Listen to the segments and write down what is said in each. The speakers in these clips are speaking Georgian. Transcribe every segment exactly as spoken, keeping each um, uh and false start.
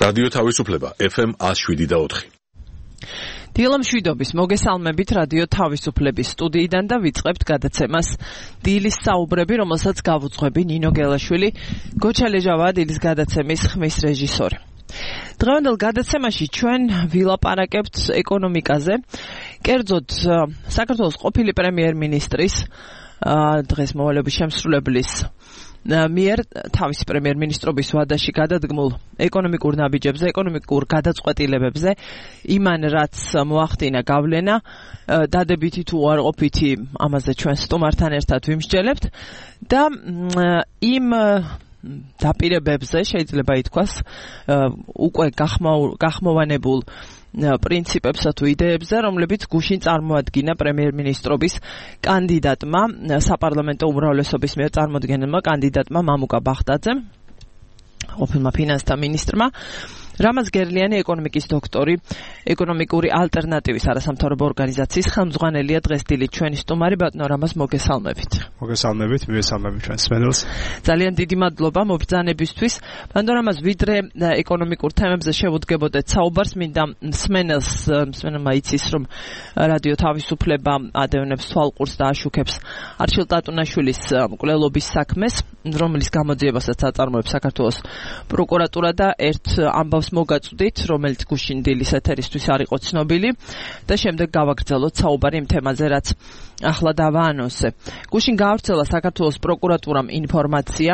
რადიო თავისუფლება ეფ ემ one oh seven და four. დილა მშვიდობის მოგესალმებით რადიო თავისუფლების სტუდიიდან და ვიწყებთ გადაცემას დილის საუბრები, რომელსაც გავუძღვები ნინო გელაშვილი, გოჩა ლეჟავა დილის გადაცემის ხმის რეჟისორი. დღევანდელ გადაცემაში ჩვენ ვილაპარაკებთ ეკონომიკაზე, კერძოდ საქართველოს ყოფილი პრემიერ-მინისტრის დღეს მოვალეობის შემსრულებლის მიერ თავის პრემიერ-მინისტრობის ვადაში გადადგმულ ეკონომიკურ ნაბიჯებზე, ეკონომიკურ გადაწყვეტილებებზე, იმან რაც მოახდინა გავლენა, დადებითი თუ უარყოფითი, ამაზე ჩვენ სტუმართან ერთად ვიმსჯელებთ და იმ დაპირებებზე შეიძლება ითქვას უკვე გახმოვანებულ პრინციპებსა თუ იდეებზე, რომლებიც გუშინ წარმოადგინა პრემიერ-მინისტრობის კანდიდატმა, საპარლამენტო უმრავლესობის მიერ წარმოდგენილმა კანდიდატმა მამუკა ბახტაძემ, ყოფილმა ფინანსთა მინისტრმა. რამაზ გერლიანი ეკონომიკის დოქტორი, ეკონომიკური ალტერნატივის არასამთავრობო ორგანიზაციის ხელმძღვანელია დღეს დილით ჩვენი სტუმარი. ბატონო რამაზ, მოგესალმებით. მოგესალმებით, მივესალმებით ჩვენს მსმენელს. ძალიან დიდი მადლობა მობრძანებისთვის. ბატონო რამაზ, ვიდრე ეკონომიკურ თემებზე შევუდგებოდეთ საუბარს, მინდა მსმენელს, მსმენელმა იცის, რომ რადიო თავისუფლება ადევნებს თვალყურს და აშუქებს არჩილ ტატუნაშვილის მკვლელობის საქმეს, რომლის გამოძიებასაც აწარმოებს საქართველოს პროკურატურა და ერთ ამბავს მოგაწვდით, რომელიც გუშინ დილის ეთერისთვის არ იყო ცნობილი და შემდეგ გავაგრძელოთ საუბარი იმ თემაზე, რაც ახლა დავაანონსე. გუშინ გაავრცელა საქართველოს პროკურატურამ ინფორმაცია,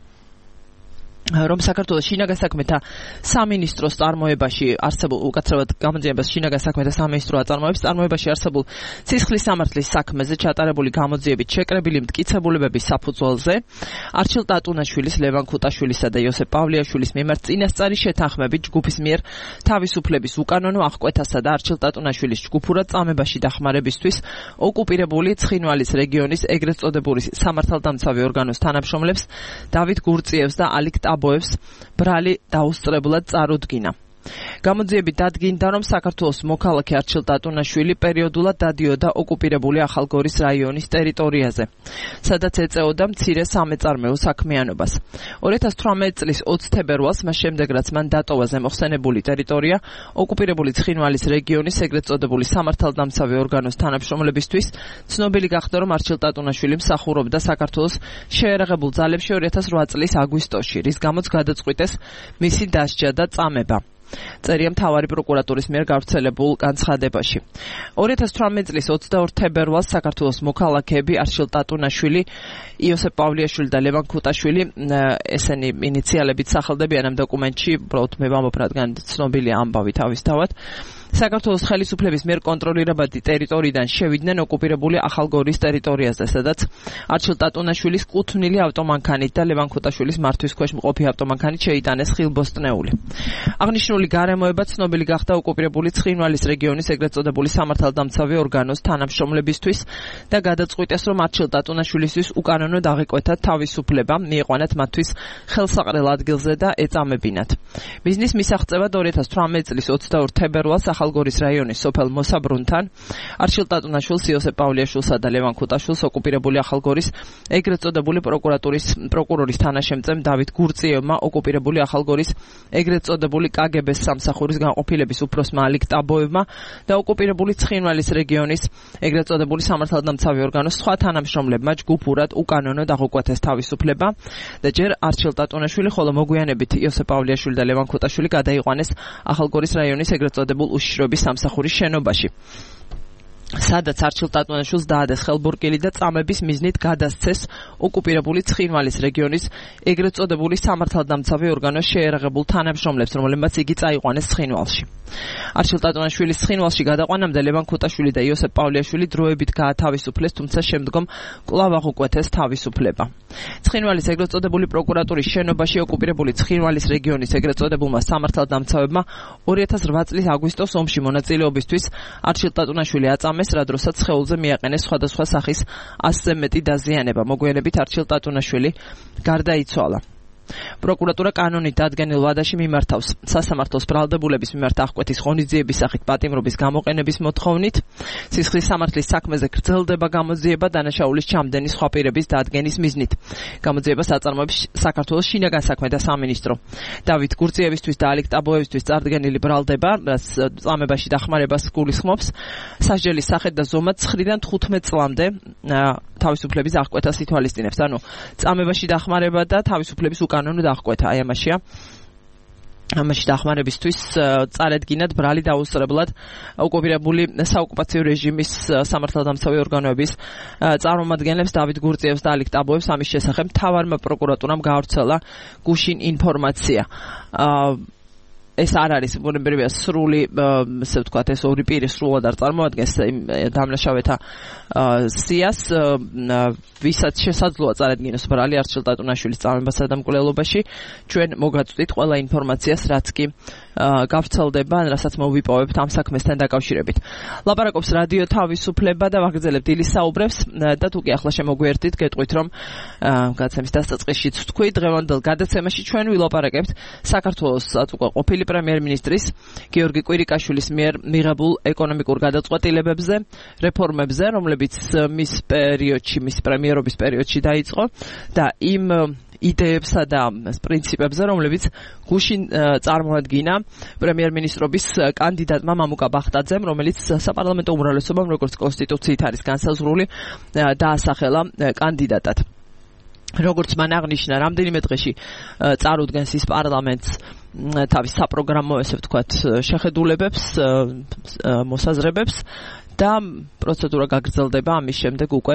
რომ საქართველოს შინაგან საქმეთა სამინისტროს წარმოებაში არსებულ, უკაცრავად გამოძიებას შინაგან საქმეთა სამინისტრო აწარმოებს, წარმოებაში არსებულ სისხლის სამართლის საქმეზე ჩატარებული გამოძიებით შეკრებილი მტკიცებულებების საფუძველზე არჩილ ტატუნაშვილის, ლევან ქუტაშვილისა და იოსებ პავლეაშვილის მიმართ წინასწარი შეთანხმებით ჯგუფის მიერ თავისუფლების უკანონო აღკვეთასა და არჩილ ტატუნაშვილის ჯგუფურად წამებაში დახმარებისთვის ოკუპირებული ცხინვალის რეგიონის ეგრეთ წოდებული სამართალდამცავი ორგანოს თანამშრომლებს დავით გურწიევს და ალიკ აბოებს ბრალი დაუსწრებლად წარუდგინა. გამოძიებით დადგინდა, რომ საქართველოს მოქალაქე არჩილ ტატუნაშვილი პერიოდულად დადიოდა ოკუპირებული ახალგორის რაიონის ტერიტორიაზე, სადაც ეწეოდა მცირე სამეწარმეო საქმიანობას. ორი ათას თვრამეტი წლის ოცი თებერვალს, მას შემდეგ რაც მან დატოვა ზემოხსენებული ტერიტორია, ოკუპირებული ცხინვალის რეგიონის ეგრეთ წოდებული სამართალდამცავი ორგანოს თანამშრომლებისთვის ცნობილი გახდა, რომ არჩილ ტატუნაშვილი მსახურობდა საქართველოს შეერაღებულ ძალებში ორი ათას რვა წლის აგვისტოში, რის გამოც გადაწყვიტეს მისი დასჯა და წამება. წერია მთავარი პროკურატურის მიერ გავრცელებულ განცხადებაში. ორი ათას თვრამეტი წლის ოცდაორი თებერვალს საქართველოს მოქალაქეები არჩილ ტატუნაშვილი, იოსებ პავლეაშვილი და ლევან ქუტაშვილი, ესენი ინიციალებით სახელდებიან ამ დოკუმენტში, უბრალოდ მე ვამბობ, რადგან ცნობილია ამბავი თავისთავად. საქართველოს ხელისუფლების მიერ კონტროლირებადი ტერიტორიიდან შევიდნენ ოკუპირებული ახალგორის ტერიტორიაზე, სადაც არჩილ ტატუნაშვილის კუთვნილი ავტომანქანით და ლევან ქუტაშვილის მართვის ქვეშ მყოფი ავტომანქანით შეიტანეს ხილბოსტნეული. აღნიშნული გარემოება ცნობილი გახდა ოკუპირებული ცხინვალის რეგიონის ეგრეთ წოდებული სამართალდამცავი ორგანოს თანამშრომლებისთვის და გადაწყვიტეს, რომ არჩილ ტატუნაშვილისთვის უკანონო აღიკვეთათ თავისუფლება, მიიყვანათ მათთვის ხელსაყრელ ადგილზე და ეწამებინათ. მიზნის მისაღწევად ორი ათას თვრამეტი წლის ოცდაორი თებერვალს ახალგორის რაიონის სოფელ მოსაბრუნთან არჩილ ტატუნაშვილს, იოსებ პავლეაშვილსა და ლევან ქუტაშვილს ოკუპირებული ახალგორის ეგრეთ წოდებული პროკურატურის პროკურორის თანაშემწემ დავით გურწიევმა, ოკუპირებული ახალგორის ეგრეთ წოდებული კაგებეს სამსახურის განყოფილების უფროსმა ალიკ აბოევმა და ოკუპირებული ცხინვალის რეგიონის ეგრეთ წოდებული სამართალდამცავი ორგანოს სხვა თანამშრომლებმა ჯგუფურად უკანონოდ აღუკვეთეს თავისუფლება და ჯერ არჩილ ტატუნაშვილი, ხოლო მოგვიანებით იოსებ პავლეაშვილი და ლევან ქუტაშვილი გადაიყვანეს ახალგორის რაიონის ეგრეთ წოდებულ უშიშროების სამსახურის შენობაში, სადაც არჩილ ტატუნაშვილს დაადეს ხელბურკილი და წამების მიზნით გადასცეს ოკუპირებული ცხინვალის რეგიონის ეგრეთ წოდებული სამართალდამცავი ორგანოს შეერაღებულ თანამშრომლებს, რომლებმაც იგი წაიყვანეს ცხინვალში. არჩილ ტატუნაშვილის ცხინვალში გადაყვანამდე ლევან ქუტაშვილი და იოსებ პავლეაშვილი დროებით გაათავისუფლეს, თუმცა შემდგომ კვლავ აღუკვეთეს თავისუფლება. ცხინვალის ეგრეთ წოდებული პროკურატურის შენობაში ოკუპირებული ცხინვალის რეგიონის ეგრეთ წოდებულმა სამართალდამცავებმა ორი ათას რვა წლის აგვისტოს ომში მონაწილეობისთვის არჩილ ტატუნაშვილი აწამეს, რა დროსაც სხეულზე მიაყენეს სხვადასხვა სახის ასზე მეტი დაზიანება. მოგვიანებით არჩილ ტატუნაშვილი გარდაიცვალა. პროკურატურა კანონით დადგენილ ვადაში მიმართავს სასამართლოს ბრალდებულების მიმართ აღკვეთის ღონისძიების სახით პატიმრობის გამოყენების მოთხოვნით. სისხლის სამართლის საქმეზე გრძელდება გამოძიება დანაშაულის ჩამდენი სხვა პირების დადგენის მიზნით. გამოძიებას აწარმოებს საქართველოს შინაგან საქმეთა სამინისტრო. დავით გურწიევისთვის და ალიკ ტაბოევისთვის წარდგენილი ბრალდება, რაც წამებაში დახმარებას გულისხმობს, სასჯელის სახით და ზომად ცხრიდან თხუთმეტ წლამდე თავისუფლების აღკვეთას ითვალისწინებს. ანუ წამებაში დახმარება და თავისუფლების უკანონო დახკვეთა, აი ამაშია. ამაში დახმარებისთვის წარედგინათ ბრალი დაუსწრებლად ოკუპირებული საოკუპაციო რეჟიმის სამართალდამცავი ორგანოების წარმომადგენლებს დავით გურწიევს და ალიკ ტაბოევს. ამის შესახებ მთავარმა პროკურატურამ გაავრცელა გუშინ ინფორმაცია. ეს არ არის ბუნებრივია სრული, ესე ვთქვათ, ეს ორი პირი სრულად არ წარმოადგენს დამნაშავეთა სიას, ვისაც შესაძლოა წარედგინოს ბრალი არჩილ ტატუნაშვილის წამებასა და მკვლელობაში. ჩვენ მოგაწვდით ყველა ინფორმაციას, რაც კი გავრცელდება, რასაც მოვიპოვებთ ამ საქმესთან დაკავშირებით. ლაპარაკობს რადიო თავისუფლება და ვაგრძელებთ დილის საუბრებს და თუ კი ახლა შემოგვიერთდით, გეტყვით, რომ გადაცემის დასაწყისშიც ვთქვი, დღევანდელ გადაცემაში ჩვენ ვილაპარაკებთ საქართველოს უკვე ყოფილი პრემიერ-მინისტრის გიორგი კვირიკაშვილის მიერ მიღებულ ეკონომიკურ გადაწყვეტილებებზე, რეფორმებზე, რომლებიც მის პერიოდში, მის პრემიერობის პერიოდში დაიწყო და იმ იდეებსა და პრინციპებზე, რომლებიც გუშინ წარმოადგინა პრემიერ-მინისტრობის კანდიდატმა მამუკა ბახტაძემ, რომელიც საპარლამენტო უმრავლესობამ, როგორც კონსტიტუციით არის განსაზღვრული, დაასახელა კანდიდატად. როგორც მან აღნიშნა, რამდენიმე დღეში წარუდგენს ის პარლამენტს თავის საპროგრამო, ესე ვთქვათ, შეხედულებებს, მოსაზრებებს და პროცედურა გაგრძელდება ამის შემდეგ უკვე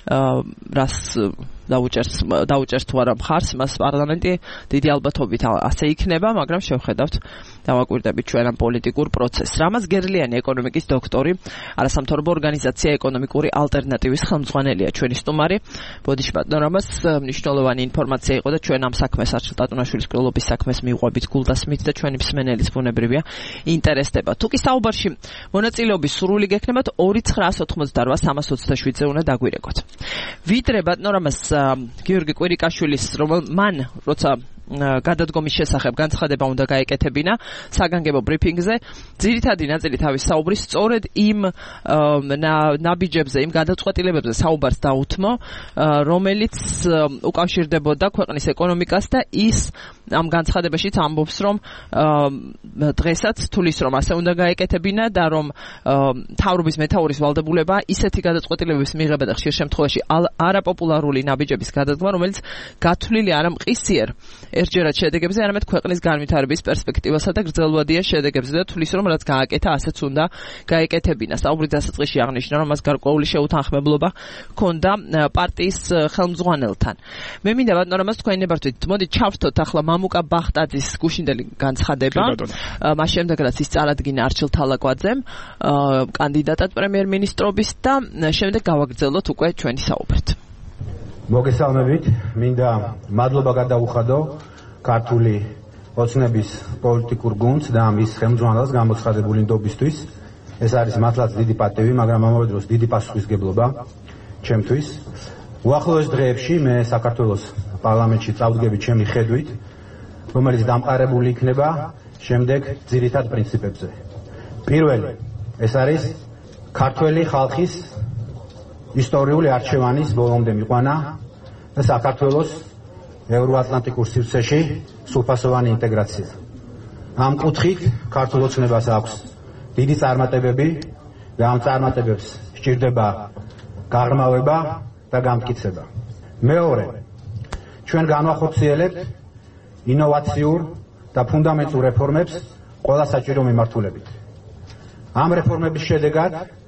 რას დაუჭერს დაუჭერს თუ არა მხარს მას პარლამენტი დიდი ალბათობით ასე იქნება, მაგრამ შევხედავთ დავაკვირდებით ჩვენ ამ პოლიტიკურ პროცესს. რამაზ გერლიანი ეკონომიკის დოქტორი, არასამთავრობო ორგანიზაცია ეკონომიკური ალტერნატივის ხელმძღვანელია ჩვენი სტუმარი. ბოდიში ბატონო რამაზ, მნიშვნელოვანი ინფორმაცია იყო და ჩვენ ამ საქმეს არჩილ ტატუნაშვილის მკვლელობის საქმეს მიყვებით გულდასმით და ჩვენი მსმენელის ბუნებრივია ინტერესდება. თუ კი საუბარში მონაწილეობის სრული გექნებათ ორი ცხრაას ოთხმოცდარვა სამას ოცდაშვიდზე უნდა დაგვირეკოთ. ვიდრე ბატონო რამაზ გიორგი კვირიკაშვილის მან როცა გადადგომის შესახებ განცხადება უნდა გაეკეთებინა საგანგებო ბრიფინგზე, ძირითადი ნაწილი თავის საუბრის სწორედ იმ ნაბიჯებზე, იმ გადაწყვეტილებებზე საუბარს დაუთმო, რომელიც უკავშირდებოდა ქვეყნის ეკონომიკას და ის ამ განცხადებაშიც ამბობს, რომ დღესაც თulis რომ ასე უნდა გაეკეთებინა და რომ მთავრობის მეთაურის ვალდებულება ისეთი გადაწყვეტილებების მიღება და ხშირ შემთხვევაში არაპოპულარული ნაბიჯების გადადგმა, რომელიც გათვლილი არა მყისიერ ერთჯერად შედეგებზე, არამედ ქვეყნის განვითარების პერსპექტივასა და გრძელვადიან შედეგებზე და თulis რომ რაც გააკეთა, ასეც უნდა გაეკეთებინა. საუბრის დასაწყისში აღნიშნა, რომ მას გარკვეული შეუთანხმებლობა ჰქონდა პარტიის ხელმძღვანელთან. მე მინდა ბატონო რამაზ თქვენ ნებართვით, მოდი ჩავრთოთ ახლა მამუკა ბახტაძის გუშინდელი განცხადება, მას შემდეგ რაც ის წარადგინა არჩილ თალაკვაძემ კანდიდატად პრემიერ-მინისტრობის და შემდეგ გავაგრძელოთ უკვე ჩვენი საუბრით. მოგესალმებით, მინდა მადლობა გადაუხადო ქართული ოცნების პოლიტიკურ გუნდს და მის ხელმძღვანელს გამოცხადებული ნდობისთვის. ეს არის მართლაც დიდი პატივი, მაგრამ ამავე დროს დიდი პასუხისგებლობა ჩემთვის. უახლოეს დღეებში მე საქართველოს პარლამენტში წავდგები ჩემი ხედვით, რომელიც დამყარებული იქნება შემდეგ ძირითად პრინციპებზე. პირველი, ეს არის ქართველი ხალხის ისტორიული არჩევანის ბოლომდე მიყვანა და საქართველოს ევროატლანტიკურ სივრცეში სრულფასოვანი ინტეგრაცია. ამ კუთხით ქართულ ოცნებას აქვს დიდი წარმატებები და ამ წარმატებებს სჭირდება გაღრმავება და გამტკიცება. მეორე, ჩვენ განვახორციელებთ ინოვაციურ და ფუნდამენტურ რეფორმებს ყველა საჭირო მიმართულებით. ამ რეფორმების შედეგად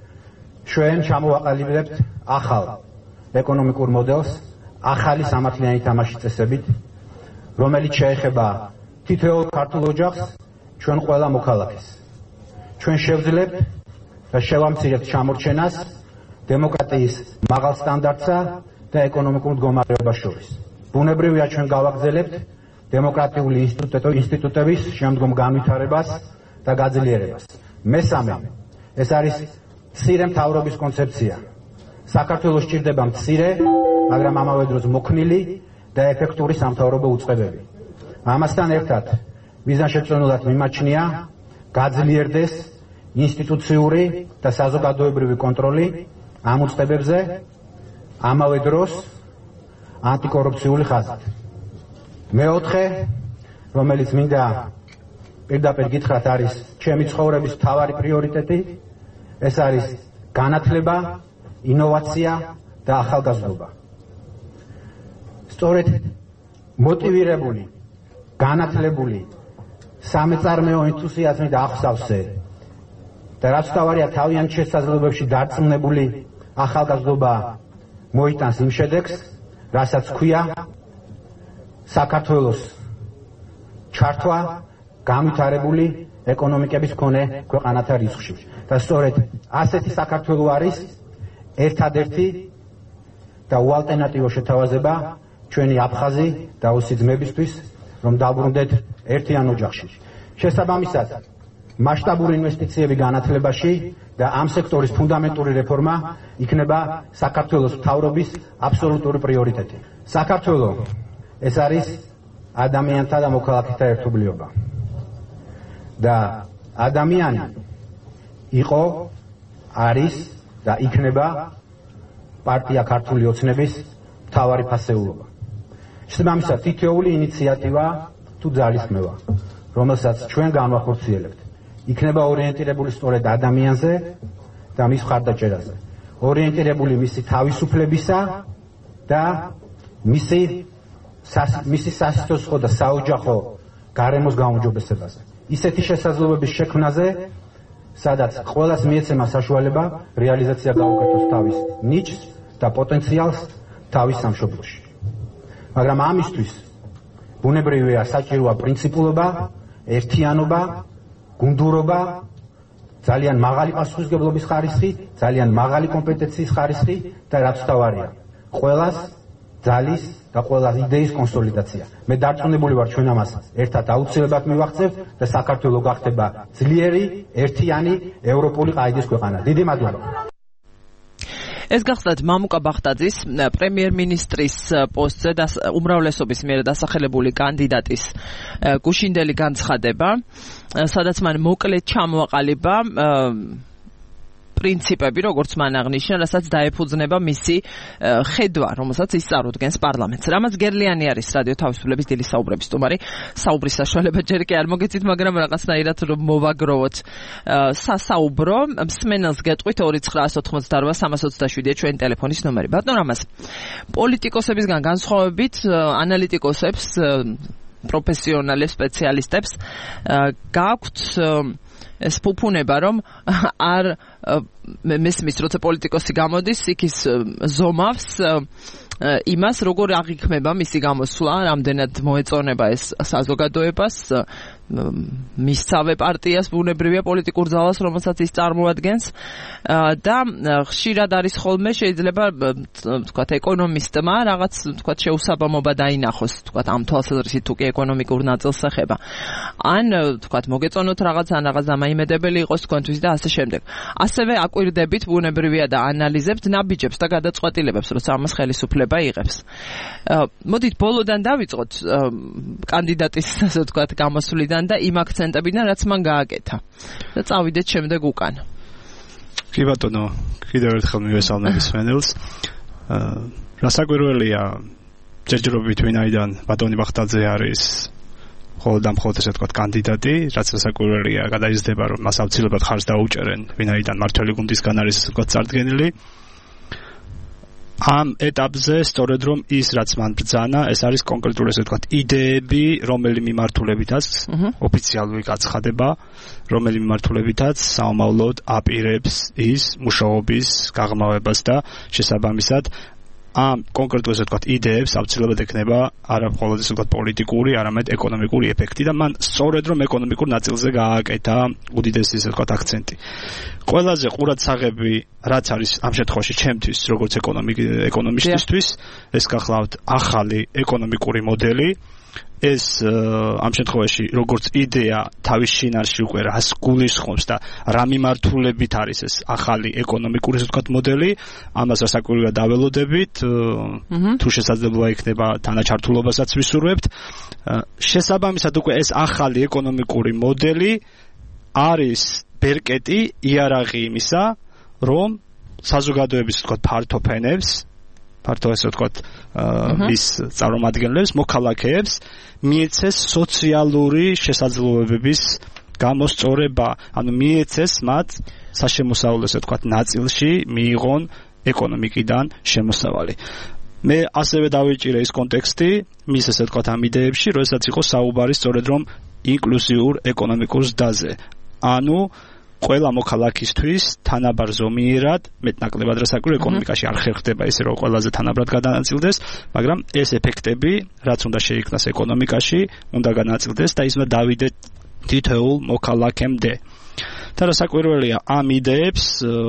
ჩვენ ჩამოვაყალიბებთ ახალ ეკონომიკურ მოდელს, ახალი სამართლიანი თამაშის წესებით, რომელიც შეეხება თითოეულ ქართულ ოჯახს, ჩვენ ყველა მოქალაქეს. ჩვენ შევძლებთ და შევამცირებთ ჩამორჩენას დემოკრატიის მაღალ სტანდარტსა და ეკონომიკურ მდგომარეობას შორის. ბუნებრივია ჩვენ გავაგრძელებთ დემოკრატიული ინსტიტუტების შემდგომ განვითარებას და გაძლიერებას. მესამე, ეს არის მცირე მთავრობის კონცეფცია. საქართველოს სჭირდება მცირე, მაგრამ ამავე დროს მოქნილი და ეფექტური სამთავრობო უწყებები. ამასთან ერთად მიზანშეწონილად მიმაჩნია გაძლიერდეს ინსტიტუციური და საზოგადოებრივი კონტროლი ამ უწყებებზე, ამავე დროს ანტიკორუფციული ხაზით. მეოთხე, რომელიც მინდა პირდაპირ გითხრათ, არის ჩემი ცხოვრების მთავარი პრიორიტეტი, ეს არის განათლება, ინოვაცია და ახალგაზრდობა. სწორედ მოტივირებული, განათლებული, სამეწარმეო ენთუზიაზმი და აღსავსე და რაც თავარია თავიანთ შესაძლებლობებში დარწმუნებული ახალგაზრდობა მოიტანს იმ შედეგს, რასაც ქვია საქართველოს ჩართვა განვითარებული ეკონომიკების მქონე ქვეყანათა რიცხვში. და სწორედ ასეთი საქართველო არის ერთადერთი და უალტერნატივო შეთავაზება ჩვენი აფხაზი და ოსი ძმებისთვის, რომ დავბრუნდეთ ერთიან ოჯახში. შესაბამისად, მასშტაბური ინვესტიციები განათლებაში და ამ სექტორის ფუნდამენტური რეფორმა იქნება საქართველოს მთავრობის აბსოლუტური პრიორიტეტი. საქართველო ეს არის ადამიანთა და მოქალაქეთა ერთობლიობა. და ადამიანი იყო, არის და იქნება პარტია ქართული ოცნების მთავარი ფასეულობა. შესაბამისად, თითოეული ინიციატივა თუ ძალისხმევა, რომელსაც ჩვენ განვახორციელებთ, იქნება ორიენტირებული სწორედ ადამიანზე და მის მხარდაჭერაზე. ორიენტირებული მისი თავისუფლებისა და მისი მისი სასიცოცხლო და საოჯახო გარემოს გაუმჯობესებაზე. ისეთი შესაძლებლობების შექმნაზე, სადაც ყველას მიეცემა საშუალება რეალიზაცია გაუკეთოს თავის ნიჭს და პოტენციალს თავის სამშობლოში. მაგრამ ამისთვის ბუნებრივია საჭიროა პრინციპულობა, ერთიანობა, გუნდურობა, ძალიან მაღალი პასუხისმგებლობის ხარისხი, ძალიან მაღალი კომპეტენციის ხარისხი და რაც თავარია, ყველას ძალის და ყველა იდეის კონსოლიდაცია. მე დარწმუნებული ვარ, ჩვენ ამას ერთად აუცილებლად მივახცევთ და საქართველო გახდება ძლიერი, ერთიანი ევროპული ყაიდის ქვეყანა. დიდი მადლობა. ეს გახსნათ მამუკა ბახტაძის პრემიერ-მინისტრის პოსტზე და უმრავლესობის მიერ დასახელებული კანდიდატის გუშინდელი განცხადება, სადაც მან მოკლედ ჩამოაყალიბა პრინციპები, როგორც მან აღნიშნა, რასაც დაეფუძნება მისი ხედვა, რომელსაც ის წარუდგენს პარლამენტს. რამაც გერლიანი არის რადიო თავისუფლების დილის საუბრების სტუმარი. საუბრის საშუალება ჯერ კი არ მოგეცით, მაგრამ რაღაცნაირად რომ მოვაგროვოთ სასაუბრო. მსმენელს გეტყვით ორი ცხრა ოთხმოცდაოთხ სამას ოცდაშვიდია ჩვენი ტელეფონის ნომერი. ბატონო რამაზ, პოლიტიკოსებისგან განსხვავებით ანალიტიკოსებს, პროფესიონალებს, სპეციალისტებს გააქვთ ეს ფუფუნება, რომ არ მესმის, როცა პოლიტიკოსი გამოდის, იქ ის ზომავს იმას, როგორ აღიქმება მისი გამოსვლა, რამდენად მოეწონება ეს საზოგადოებას, მისცავე პარტიას, ბუნებრივია პოლიტიკურ ძალას, რომელსაც ის წარმოადგენს და ხშირად არის ხოლმე შეიძლება თქვათ ეკონომისტმა რაღაც თქვათ შეუსაბამობა დაინახოს, თქვათ ამ თვალსაზრისით თუ კი ეკონომიკურ ნაწილს ეხება. ან თქვათ მოგეწონოთ რაღაც, ან რაღაც დამაიმედებელი იყოს თქვენთვის და ასე შემდეგ. ასევე აკვირდებით ბუნებრივია და ანალიზებთ ნაბიჯებს და გადაწყვეტილებებს, როცა ამას ხელისუფლება იღებს. მოდით ბოლოდან დავიწყოთ კანდიდატის ასე ვთქვათ გამოსვლიდან და იმ აქცენტებიდან, რაც მან გააკეთა. და წავიდეთ შემდეგ უკან. კი ბატონო, კიდევ ერთხელ მივესალმები მსმენელს. რასაკვირველია, ჯერჯერობით ვინაიდან ბატონი ბახტაძე არის მხოლოდ და მხოლოდ ესე ვთქვათ კანდიდატი, რაც რასაკვირველია, გადაიზრდება, რომ მას აუცილებლად ხარს დაუჭერენ, ვინაიდან მმართველი გუნდისგან არის ესე ვთქვათ წარდგენილი. ამ ეტაპზე სწორედ რომ ის რაც მან ბრძანა, ეს არის კონკრეტული ესე ვთქვათ იდეები, რომელი მიმართულებითაც ოფიციალური გაცხადება, რომელი მიმართულებითაც საომავლოდ აპირებს ის მუშაობის გაღრმავებას და შესაბამისად ამ კონკრეტულ ესე ვთქვათ იდეებს აუცილებლად ექნება არა მხოლოდ ესე ვთქვათ პოლიტიკური, არამედ ეკონომიკური ეფექტი და მან სწორედ რომ ეკონომიკურ ნაწილზე გააკეთა უდიდესი ესე ვთქვათ აქცენტი. ყველაზე ყურადსაღები რაც არის ამ შემთხვევაში ჩემთვის როგორც ეკონომიკ ეკონომისტისთვის, ეს გახლავთ ახალი ეკონომიკური მოდელი, ეს ამ შემთხვევაში როგორც იდეა თავის შინაარსში უკვე რას გულისხმობს და რა მიმართულებით არის ეს ახალი ეკონომიკური ასე ვთქვათ მოდელი, ამას რასაკვირველია დაველოდებით, თუ შესაძლებლობა იქნება თანაჩართულობასაც ვისურვებთ. შესაბამისად უკვე ეს ახალი ეკონომიკური მოდელი არის ბერკეტი, იარაღი იმისა, რომ საზოგადოების ვთქვათ ფართო ფენებს ფართო ასე ვთქვათ მის წარმომადგენლებს, მოქალაქეებს მიეცეს სოციალური შესაძლებლობების გამოსწორება, ანუ მიეცეს მათ საშემოსავლო ასე ვთქვათ ნაწილში მიიღონ ეკონომიკიდან შემოსავალი. მე ასევე დავიჭირე ის კონტექსტი მის ასე ვთქვათ ამ იდეებში, როდესაც იყო საუბარი სწორედ რომ ინკლუზიურ ეკონომიკურ ზრდაზე. ანუ ყველა მოქალაქისთვის თანაბარ ზომიერად მეტნაკლებად რასაკვირველია ეკონომიკაში არ ხერხდება ისე რომ ყველაზე თანაბრად გადანაწილდეს, მაგრამ ეს ეფექტები რაც უნდა შეიქმნას ეკონომიკაში, უნდა განაწილდეს და ის უნდა დავიდეთ თითოეულ მოქალაქემდე. და რასაკვირველია ამ იდეებს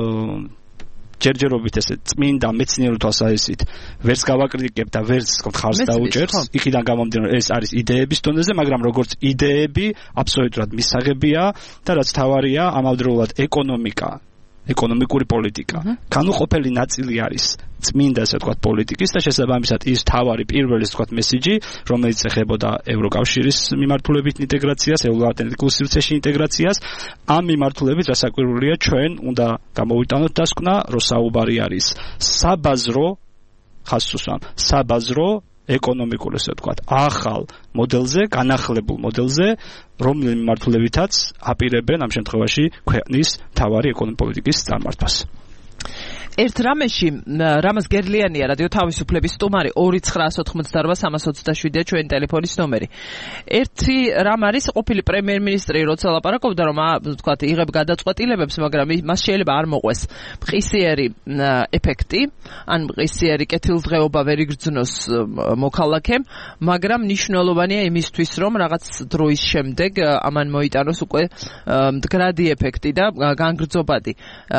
ჯერჯერობით ესე წმინდა მეცნიერული თვალსაზრისით ვერც გავაკრიტიკებ და ვერც ხარს დაუჭერს, იქიდან გამომდინარე ეს არის იდეების დონეზე, მაგრამ როგორც იდეები აბსოლუტურად მისაღებია და რაც თავარია ამავდროულად ეკონომიკა, ეკონომიკური პოლიტიკა. განუყოფელი ნაწილი არის წმინდა ასე ვთქვათ პოლიტიკის და შესაბამისად ის თავარი პირველი ასე ვთქვათ მესიჯი, რომელიც ეხებოდა ევროკავშირის მიმართულებით ინტეგრაციას, ევროატლანტიკულ სივრცეში ინტეგრაციას, ამ მიმართულებით რასაკვირველია ჩვენ უნდა გამოვიტანოთ დასკვნა, რომ საუბარი არის საბაზრო ხაზს უსვამ, საბაზრო ეკონომიკურ ასე ვთქვათ ახალ მოდელზე, განახლებულ მოდელზე, რომლის მიმართულებითაც აპირებენ ამ შემთხვევაში ქვეყნის მთავარი ეკონომიკური პოლიტიკის წარმართვას. ერთ რამეში რამაზ გერლიანია რადიო თავისუფლების სტუმარი ორი ცხრა ოთხმოცდარბა სამას ოცდაშვიდია ჩვენი ტელეფონის ნომერი. ერთი რამ არის ყოფილი პრემიერ-მინისტრი როცა ლაპარაკობდა რომ ვთქვათ იღებ გადაწყვეტილებებს, მაგრამ მას შეიძლება არ მოყვეს მყისიერი ეფექტი, ან მყისიერი კეთილდღეობა ვერ იგრძნოს მოქალაქემ, მაგრამ მნიშვნელოვანია იმისთვის რომ რაღაც დროის შემდეგ ამან მოიტანოს უკვე მდგრადი ეფექტი და განგრძობადი.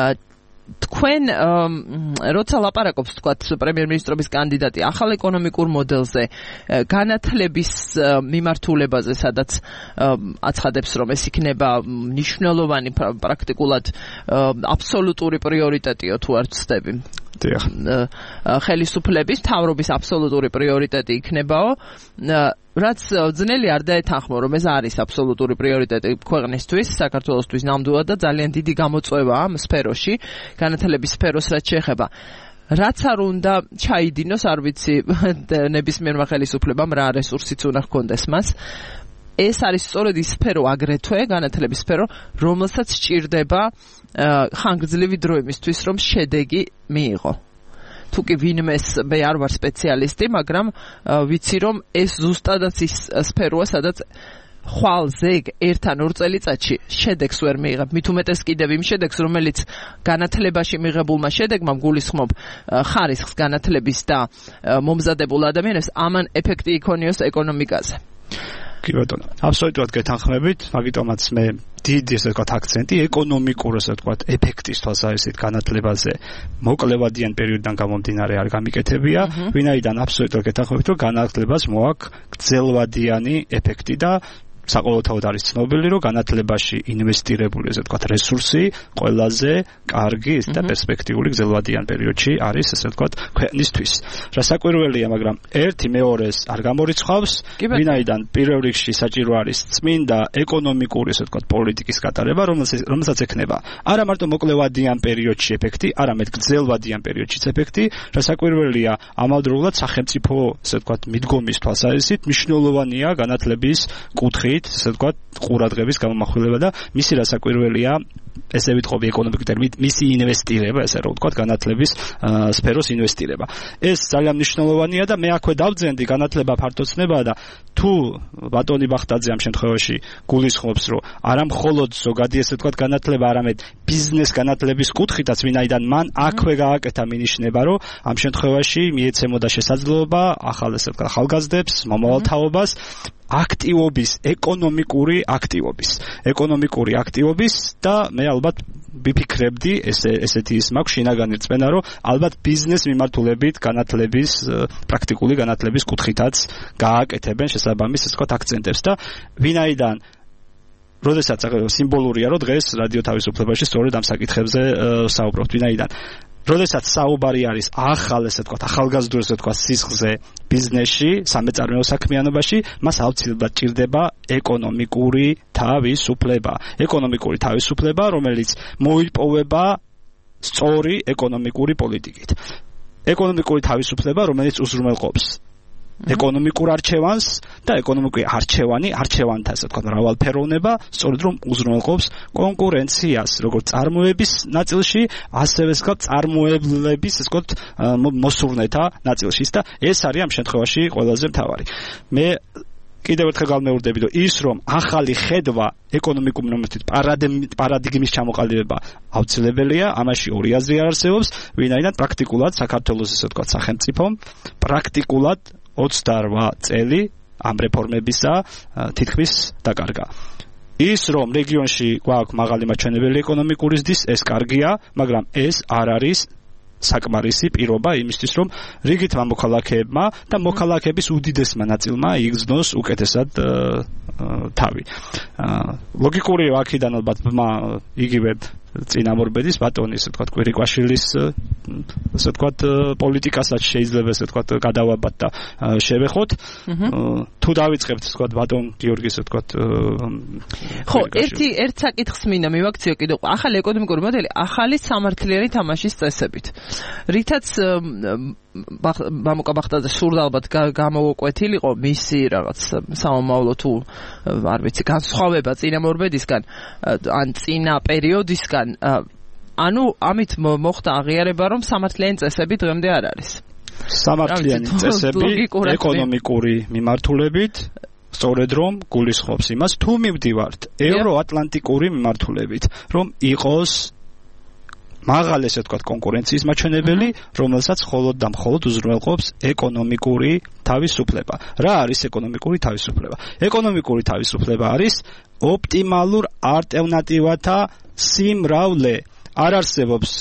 თქვენ როცა ლაპარაკობს თქვათ პრემიერ-მინისტრობის კანდიდატი ახალ ეკონომიკურ მოდელზე, განათლების მიმართულებაზე, სადაც აცხადებს რომ ეს იქნება მნიშვნელოვანი პრაქტიკულად აბსოლუტური პრიორიტეტიო თუ არ ვცდები. ხელისუფლების თავრობის აბსოლუტური პრიორიტეტი იქნებაო, რაც ძნელი არ დაეთანხმო რომ ეს არის აბსოლუტური პრიორიტეტი ქვეყნისთვის, საქართველოსთვის ნამდვილად და ძალიან დიდი გამოწვევა ამ სფეროში, განათლების სფეროს რაც შეეხება. რაც არ უნდა ჩაიდინოს, არ ვიცი ნებისმიერმა ხელისუფლებამ რა რესურსიც უნდა ჰქონდეს მას. ეს არის სწორედ ის სფერო აგრეთვე, განათლების სფერო, რომელსაც სჭირდება ხანგრძლივი დრო იმისთვის, რომ შედეგი მიიღო. თუ კი ვინმეს მე არ ვარ სპეციალისტი, მაგრამ ვიცი რომ ეს ზუსტადაც ის სფეროა, სადაც ხვალ ზეგ ერთ ან ორ წელიწადში შედეგს ვერ მიიღებ. მით უმეტეს კიდევ იმ შედეგს, რომელიც განათლებაში მიღებულმა შედეგმა გულისხმობ ხარისხს განათლების და მომზადებულ ადამიანებს, ამან ეფექტი იქონიოს ეკონომიკაზე. კი ბატონო, აბსოლუტურად გეთანხმებით, მაგიტომაც მე დიდი ესე ვთქვათ აქცენტი ეკონომიკურ ესე ვთქვათ ეფექტის თვალსაზრისით განათლებაზე მოკლევადიან პერიოდიდან გამომდინარე არ გამიკეთებია, ვინაიდან აბსოლუტურად გეთანხმებით, რომ განათლებას მოაქვს გრძელვადიანი ეფექტი და საყოველთაოდ არის ცნობილი, რომ განათლებაში ინვესტირებული ესე ვთქვათ რესურსი ყველაზე კარგი და პერსპექტიული გრძელვადიან პერიოდში არის ესე ვთქვათ ქვეყნისთვის. რასაკვირველია, მაგრამ ერთი მეორეს არ გამორიცხავს, ვინაიდან პირველ რიგში საჭირო არის წმინდა ეკონომიკური ესე ვთქვათ პოლიტიკის გატარება, რომელსაც ექნება არა მარტო მოკლევადიან პერიოდში ეფექტი, არამედ გრძელვადიან პერიოდშიც ეფექტი. რასაკვირველია, ამავდროულად სახელმწიფო ესე ვთქვათ მიდგომის თვალსაზრისით მნიშვნელოვანია განათლების კუთხით ესე ვთქვათ ყურადღების გამომახვილება და მისი რასაკვირველია ესე ვიტყობი ეკონომიკური ტერმინით მისი ინვესტირება, ესე რომ ვთქვათ განათლების სფეროს ინვესტირება. ეს ძალიან მნიშვნელოვანია და მე აქვე დავძენდი განათლება ფართოცნებაა და თუ ბატონი ბახტაძე ამ შემთხვევაში გულისხმობს, რომ არა მხოლოდ ზოგადი ესე ვთქვათ განათლება, არამედ ბიზნეს განათლების კუთხითაც, ვინაიდან მან აქვე გააკეთა მინიშნება, რომ ამ შემთხვევაში მიეცემოდა შესაძლებლობა ახალ ესე ვთქვათ ახალგაზრდებს, მომავალთაობას აქტივობის, ეკონომიკური აქტივობის, ეკონომიკური აქტივობის და მე ალბათ ვიფიქრებდი ესე ესეთი ის მაქვს შინაგანი რწმენა რომ ალბათ ბიზნეს მიმართულებით განათლების პრაქტიკული განათლების კუთხითაც გააკეთებენ შესაბამის ასე ვთქვათ აქცენტებს და ვინაიდან როდესაც სიმბოლურია რომ დღეს რადიო თავისუფლებაში სწორედ ამ საკითხებზე საუბრობთ ვინაიდან როდესაც საუბარი არის ახალ ესე ვთქვათ ახალგაზრდულ ესე ვთქვათ სისხლზე ბიზნესში სამეწარმეო საქმიანობაში მას აუცილებლად ჭირდება ეკონომიკური თავისუფლება ეკონომიკური თავისუფლება რომელიც მოიპოვება სწორი ეკონომიკური პოლიტიკით ეკონომიკური თავისუფლება რომელიც უზრუნველყოფს ეკონომიკურ არჩევანს და ეკონომიკური არჩევანი არჩევანთა ასე ვთქვათ მრავალფეროვნება სწორედ რომ უზრუნველყოფს კონკურენციას როგორც წარმოების ნაწილში ასევე ვთქვათ წარმოებლების ასე ვთქვათ მოსურნეთა ნაწილში და ეს არის ამ შემთხვევაში ყველაზე მთავარი მე კიდევ ერთხელ გამეორდები რომ ის რომ ახალი ხედვა ეკონომიკურ მომენტით პარადიგმის ჩამოყალიბება აუცილებელია ამაში ორი აზრი არსებობს ვინაიდან პრაქტიკულად საქართველოს ასე ვთქვათ სახელმწიფომ პრაქტიკულად ოცდაორ წელი ამ რეფორმებისა თითქმის დაკარგა. ის რომ რეგიონში გვაქვს მაღალი მაჩვენებელი ეკონომიკური ზრდის, ეს კარგია, მაგრამ ეს არ არის საკმარისი პირობა იმისთვის, რომ რიგითმა მოქალაქეებმა და მოქალაქეების უდიდესმა ნაწილმა იგრძნოს უკეთესად თავი. ლოგიკური აქედან ალბათ იგივე წინამორბედის ბატონი ესე ვთქვათ კვირიკვაშვილის ესე ვთქვათ პოლიტიკასაც შეიძლება ესე ვთქვათ გადავაბათ და შევეხოთ თუ დავიწყებთ ესე ვთქვათ ბატონ გიორგის ესე ვთქვათ ხო ერთი ერთ საკითხს მინდა მივაქციო კიდევ ახალი ეკონომიკური მოდელი ახალი სამართლიანი თამაშის წესებით რითაც მამუკა ბახტაძე სურდა ალბათ გამოვკვეთილიყო მისი რაღაც სამომავლო თუ არ ვიცი განსხვავება წინამორბედისგან ან წინა პერიოდისგან ანუ ამით მოხდა აღიარება რომ სამართლიანი წესები დღემდე არ არის სამართლიანი წესები ეკონომიკური მიმართულებით სწორედ რომ გულისხმობს იმას თუ მივდივართ ევროატლანტიკური მიმართულებით რომ იყოს მაღალი ესე ვთქვათ კონკურენციის მაჩვენებელი, რომელსაც მხოლოდ და მხოლოდ უზრუნველყოფს ეკონომიკური თავისუფლება. რა არის ეკონომიკური თავისუფლება? ეკონომიკური თავისუფლება არის ოპტიმალურ ალტერნატივათა სიმრავლე. არ არსებობს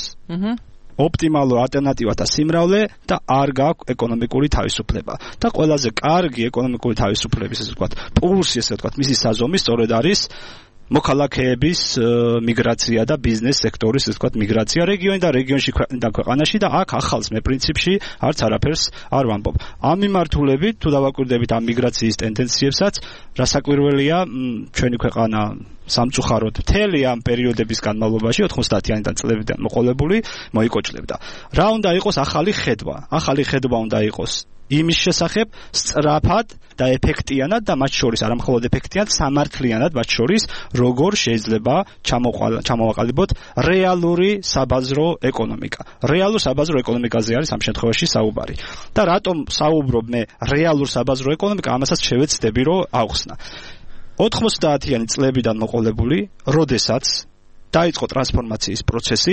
ოპტიმალურ ალტერნატივათა სიმრავლე და არ გაქვს ეკონომიკური თავისუფლება. და ყველაზე კარგი ეკონომიკური თავისუფლების ესე ვთქვათ პულსი ესე ვთქვათ მისი საზომი სწორედ არის მოქალაქეების მიგრაცია და ბიზნეს სექტორის ასე ვთქვათ მიგრაცია რეგიონი და რეგიონში და ქვეყანაში და აქ ახალს მე პრინციპში არც არაფერს არ ვამბობ. ამ მიმართულებით თუ დავაკვირდებით ამ მიგრაციის ტენდენციებსაც, რასაკვირველია, ჩვენი ქვეყანა სამწუხაროდ მთელი ამ პერიოდების განმავლობაში ოთხმოცდაათიანიდან წლებიდან მოყოლებული მოიკოჭლებდა. რა უნდა იყოს ახალი ხედვა? ახალი ხედვა უნდა იყოს იმის შესახებ სწრაფად და ეფექტიანად და მათ შორის არა მხოლოდ ეფექტიანად, სამართლიანად მათ შორის როგორ შეიძლება ჩამოვაყალიბოთ რეალური საბაზრო ეკონომიკა. რეალურ საბაზრო ეკონომიკაზე არის ამ შემთხვევაში საუბარი. და რატომ საუბრობ მე რეალურ საბაზრო ეკონომიკა, ამასაც შევეცდები რომ ავხსნა. ოთხმოცდაათიანი წლებიდან მოყოლებული, როდესაც დაიწყო ტრანსფორმაციის პროცესი,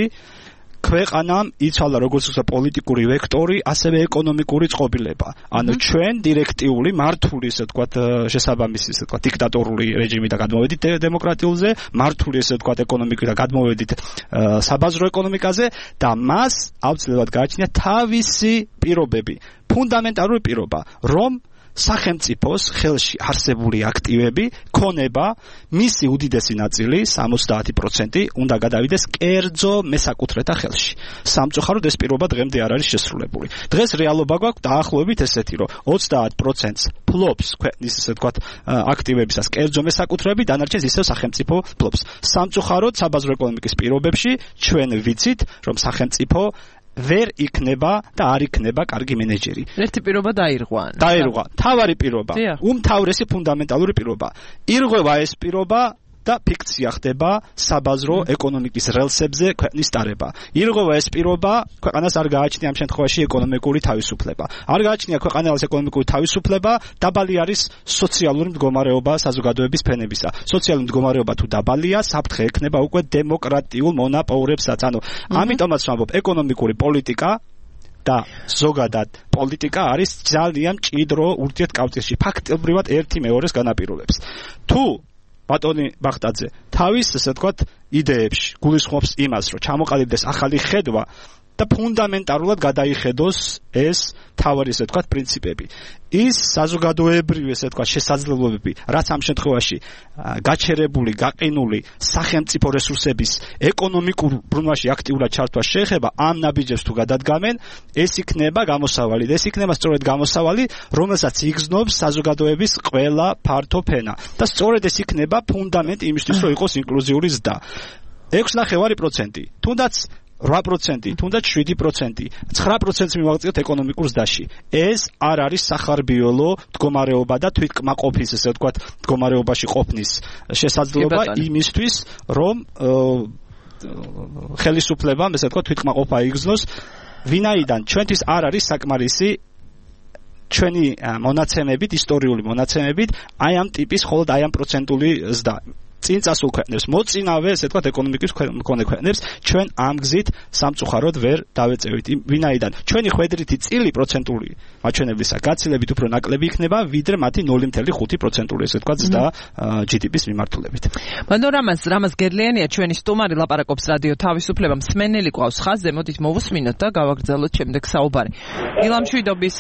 ქვეყანამ იცვალა როგორც პოლიტიკური ვექტორი, ასევე ეკონომიკური წყობილება. ანუ ჩვენ დირექტიული მართული, ესე ვთქვათ, შესაბამისი, ესე ვთქვათ, დიქტატორული რეჟიმი და გადმოვედით დემოკრატიულზე, მართული, ესე ვთქვათ, ეკონომიკა და გადმოვედით საბაზრო ეკონომიკაზე და მას აუცილებლად გააჩნია თავისი პირობები, ფუნდამენტალური პირობა, რომ სახელმწიფოს ხელში არსებული აქტივები, ქონება, მისი უდიდესი ნაწილი, სამოცდაათი პროცენტი უნდა გადავიდეს კერძო მესაკუთრეთა ხელში. სამწუხაროდ ეს პირობა დღემდე არ არის შესრულებული. დღეს რეალობა გვაქვს დაახლოებით ესეთი, რომ ოცდაათ პროცენტს ფლობს ქვეყნის ესე ვთქვათ აქტივებისას კერძო მესაკუთრეები, დანარჩენს ისევ სახელმწიფო ფლობს. სამწუხაროდ საბაზრო ეკონომიკის პირობებში ჩვენ ვიცით, რომ სახელმწიფო ვერ იქნება და არ იქნება კარგი მენეჯერი. ერთი პირობა დაირღვა. დაირღვა. თავარი პირობა. უმთავრესი ფუნდამენტალური პირობა. ირღვევა ეს პირობა და ფიქცია ხდება საბაზრო ეკონომიკის რელსებზე ქვეყნის დარება. ირღვევა ეს პირობა, ქვეყანას არ გააჩნია ამ შემთხვევაში ეკონომიკური თავისუფლება. არ გააჩნია ქვეყანას ეკონომიკური თავისუფლება, დაბალი არის სოციალური მდგომარეობა საზოგადოების ფენებისა. სოციალური მდგომარეობა თუ დაბალია, საფრთხე ექნება უკვე დემოკრატიულ მონაპოვრებსაც. ანუ ამიტომაც ვამბობ, ეკონომიკური პოლიტიკა და ზოგადად პოლიტიკა არის ძალიან მჭიდრო ურთიერთკავშირში. ფაქტობრივად ერთი მეორეს განაპირობებს. თუ ბატონი ბახტაძე თავის ესე ვთქვათ იდეებში გულისხმობს იმას, რომ ჩამოყალიბდეს ახალი ხედვა და ფუნდამენტალურად გადაიხედოს ეს თავარი ესე ვთქვათ პრინციპები. ის საზოგადოებრივი ესე ვთქვათ შესაძლებლობები, რაც ამ შემთხვევაში გაჩერებული, გაყინული სახელმწიფო რესურსების ეკონომიკურ ბრუნვაში აქტიურად ჩართვა შეეხება ამ ნაბიჯებს თუ გადადგამენ, ეს იქნება გამოსავალი. ეს იქნება სწორედ გამოსავალი, რომელსაც იგრძნობს საზოგადოების ყველა ფართო ფენა. და სწორედ ეს იქნება ფუნდამენტი იმისთვის, რომ იყოს ინკლუზიური ზრდა. ექვსი კoma პέντε პროცენტი, თუნდაც რვა პროცენტი, თუნდაც შვიდი პროცენტი, ცხრა პროცენტს მივაღწიოთ ეკონომიკურ ზრდაში. ეს არ არის სახარბიელო მდგომარეობა და თვითკმაყოფის, ესე ვთქვათ, მდგომარეობაში ყოფნის შესაძლებლობა იმისთვის, რომ ხელისუფლებამ, ესე ვთქვათ, თვითკმაყოფა იგრძნოს, ვინაიდან ჩვენთვის არ არის საკმარისი ჩვენი მონაცემებით, ისტორიული მონაცემებით, აი ამ ტიპის მხოლოდ აი ამ პროცენტული ზრდა. წინ წასულ ქვეყნებს, მოწინავე, ესე ვთქვათ, ეკონომიკის მქონე ქვეყნებს, ჩვენ ამ გზით სამწუხაროდ ვერ დავეწევით. ვინაიდან ჩვენი ხვედრითი წილი პროცენტული მაჩვენებლისა გაცილებით უფრო ნაკლები იქნება, ვიდრე მათი ნული კoma ხუთი პროცენტული, ესე ვთქვათ, ზრდა ჯი დი პის მიმართულებით. ბატონ რამაზ, რამაზ გერლიანია ჩვენი სტუმარი, ლაპარაკობს რადიო თავისუფლება, მსმენელი ყავს ხაზზე, მოდით მოვუსმინოთ და გავაგრძელოთ შემდეგ საუბარი. ილამშვიდობის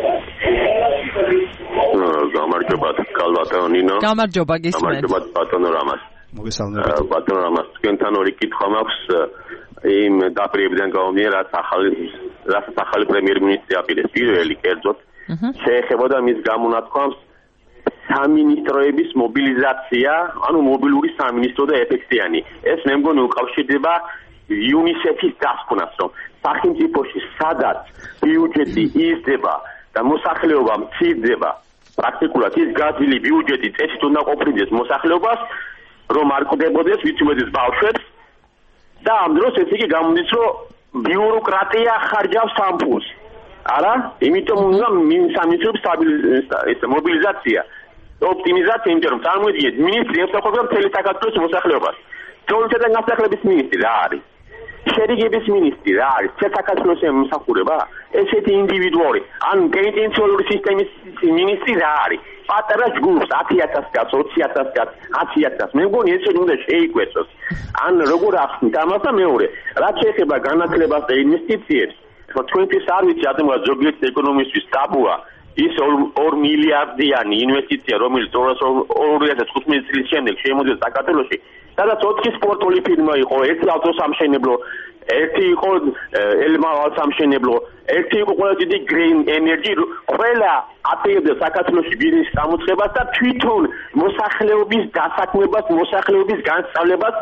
გამარჯობა კალბატონო ნინო. გამარჯობა გისმენთ. გამარჯობა ბატონო რამას. მოგესალმებით. ბატონო რამას, თქვენთან ორი კითხვა მაქვს იმ დაპირებიდან გამომდინარე, რაც ახალი რასაც ახალი პრემიერ-მინისტრი აპირებს. პირველი კერძოდ შეეხებოდა მის გამონათქვამს სამინისტროების მობილიზაცია, ანუ მობილური სამინისტრო და ეფექტიანი. ეს მე მგონი უკავშირდება იუნისეფის დასკვნას, რომ სახელმწიფოში სადაც ბიუჯეტი იზრდება და მოსახლეობა მცირდება, პრაქტიკულად ის გაძილი ბიუჯეტი წესით უნდა ყოფილდეს მოსახლეობას, რომ არ კვდებოდეს ვით უმეტეს ბავშვებს და ამ დროს ეს იგი გამოდის, რომ ბიუროკრატია ხარჯავს ამ ფულს. არა? იმიტომ უნდა სამინისტროების მობილიზაცია, ოპტიმიზაცია, იმიტომ რომ წარმოიდგინეთ, მინისტრი ემსახურება მთელი საქართველოს მოსახლეობას. თორემ გასახლების მინისტრი რა არის? შერიგების მინისტრი რა არის? საქართველოს ემსახურება? ესეთი ინდივიდუალური, ან პენიტენციარული სისტემის მინისტრი რა არის? პატარა ჯგუფს ათი ათას კაცს, ოცი ათას კაცს, ათი ათას. მე მგონი ესე უნდა შეიკვეცოს. ან როგორ ახსნით ამას და მეორე, რაც შეეხება განათლებას და ინვესტიციებს, თქვენთვის არ ვიცი, რატომ ზოგიერთი ეკონომისტვის ტაბუა ის ორ მილიარდიანი ინვესტიცია, რომელიც ორი ათას თხუთმეტი წლის შემდეგ შემოდის საქართველოში, სადაც ოთხი სპორტული ფირმა იყო, ერთი ავტოსამშენებლო, ერთი იყო ელმავალ სამშენებლო, ერთი იყო ყველა დიდი green energy, ყველა აპირებდა საქართველოში ბიზნესის გამოცხებას და თვითონ მოსახლეობის დასაქმებას, მოსახლეობის განსწავლებას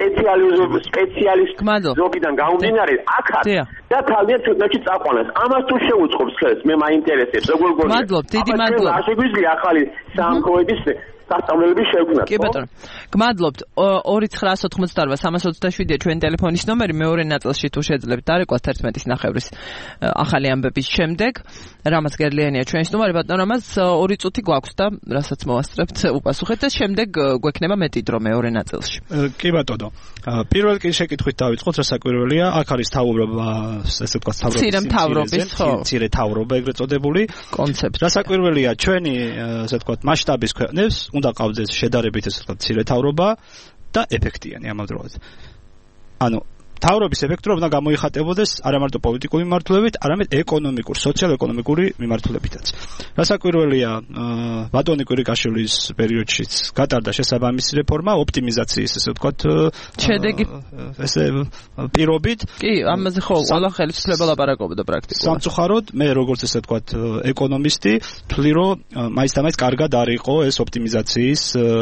სპეციალისტობიდან გამომდინარე აქაც და თავიდან თვითონში წაყვანას. ამას თუ შეუწყობს ხელს, მე მაინტერესებს, როგორ გონია. მადლობ, დიდი მადლობა. არ შეგვიძლია ახალი სამხედროების სასწავლებლები შევქმნათ. კი ბატონო. გმადლობთ. ორი ცხრა ოცდაოთხმოცდაარბა სამას ოცდაშვიდია ჩვენი ტელეფონის ნომერი, მეორე ნაწილში თუ შეძლებთ დარეკვა თერთმეტის ნახევრის ახალი ამბების შემდეგ. რამაც გერლიანია ჩვენი სტუმარი, ბატონო რამაც ორი წუთი გვაქვს და რასაც მოვასწრებთ უპასუხეთ და შემდეგ გვექნება მეტი დრო მეორე ნაწილში. კი ბატონო. პირველ კი შეკითხვით დავიწყოთ, რა საკვირველია, აქ არის თავრობა, ესე ვთქვათ, თავრობის, ხო, მცირე თავრობა ეგრეთ წოდებული კონცეფტი. რა საკვირველია, ჩვენი ესე ვთქვათ, მასშტაბის ქვეყნებს უნდა ყავდეს შედარებით ესე ვთქვათ, მცირე თავრობა და ეფექტიანი ამავდროულად. ანუ თავრობის ეფექტურობა უნდა გამოიხატებოდეს არა მარტო პოლიტიკური მიმართულებით, არამედ ეკონომიკურ, სოციალ-ეკონომიკური მიმართულებითაც. რასაკვირველია, ბატონი კვირიკაშვილის პერიოდშიც გატარდა შესაბამისი რეფორმა, ოპტიმიზაციის ესე ვთქვათ, შედეგი ესე პირობით. კი, ამაზე ხო ყველა ხელისუფლება ლაპარაკობდა პრაქტიკულად. სამწუხაროდ, მე როგორც ესე ვთქვათ, ეკონომისტი, ვთვლი, რომ მაინც და მაინც კარგად არ იყო ეს ოპტიმიზაციის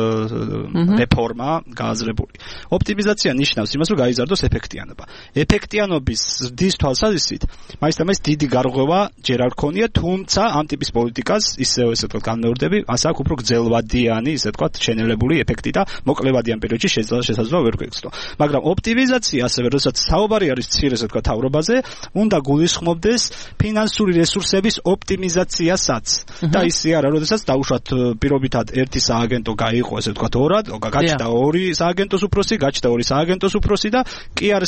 რეფორმა გააზრებული. ოპტიმიზაცია ნიშნავს იმას, რომ გაიზარდოს ეფექტიანობა. ეფექტიანობის ზრდის თვალსაზრისით, მაინც და მაინც დიდი გარღვევა ჯერ არ ქონია, თუმცა ამ ტიპის პოლიტიკას ისევ ესე ვთქვათ განმეორდები, ასე აქვს უფრო გრძელვადიანი, ესე ვთქვათ, შენელებული ეფექტი და მოკლევადიან პერიოდში შესაძლოა ვერ გვექცნო. მაგრამ ოპტიმიზაცია ასევე, როდესაც საუბარი არის მცირე ესე ვთქვათ თავრობაზე, უნდა გულისხმობდეს ფინანსური რესურსების ოპტიმიზაციასაც. და ისე არა, როდესაც დაუშვათ პირობითად ერთი სააგენტო გაიყო, ესე ვთქვათ, ორად, გაჩნდა ორი სააგენტოს უფროსი, გაჩნდა ორი სააგენტოს უფროსი და კი არის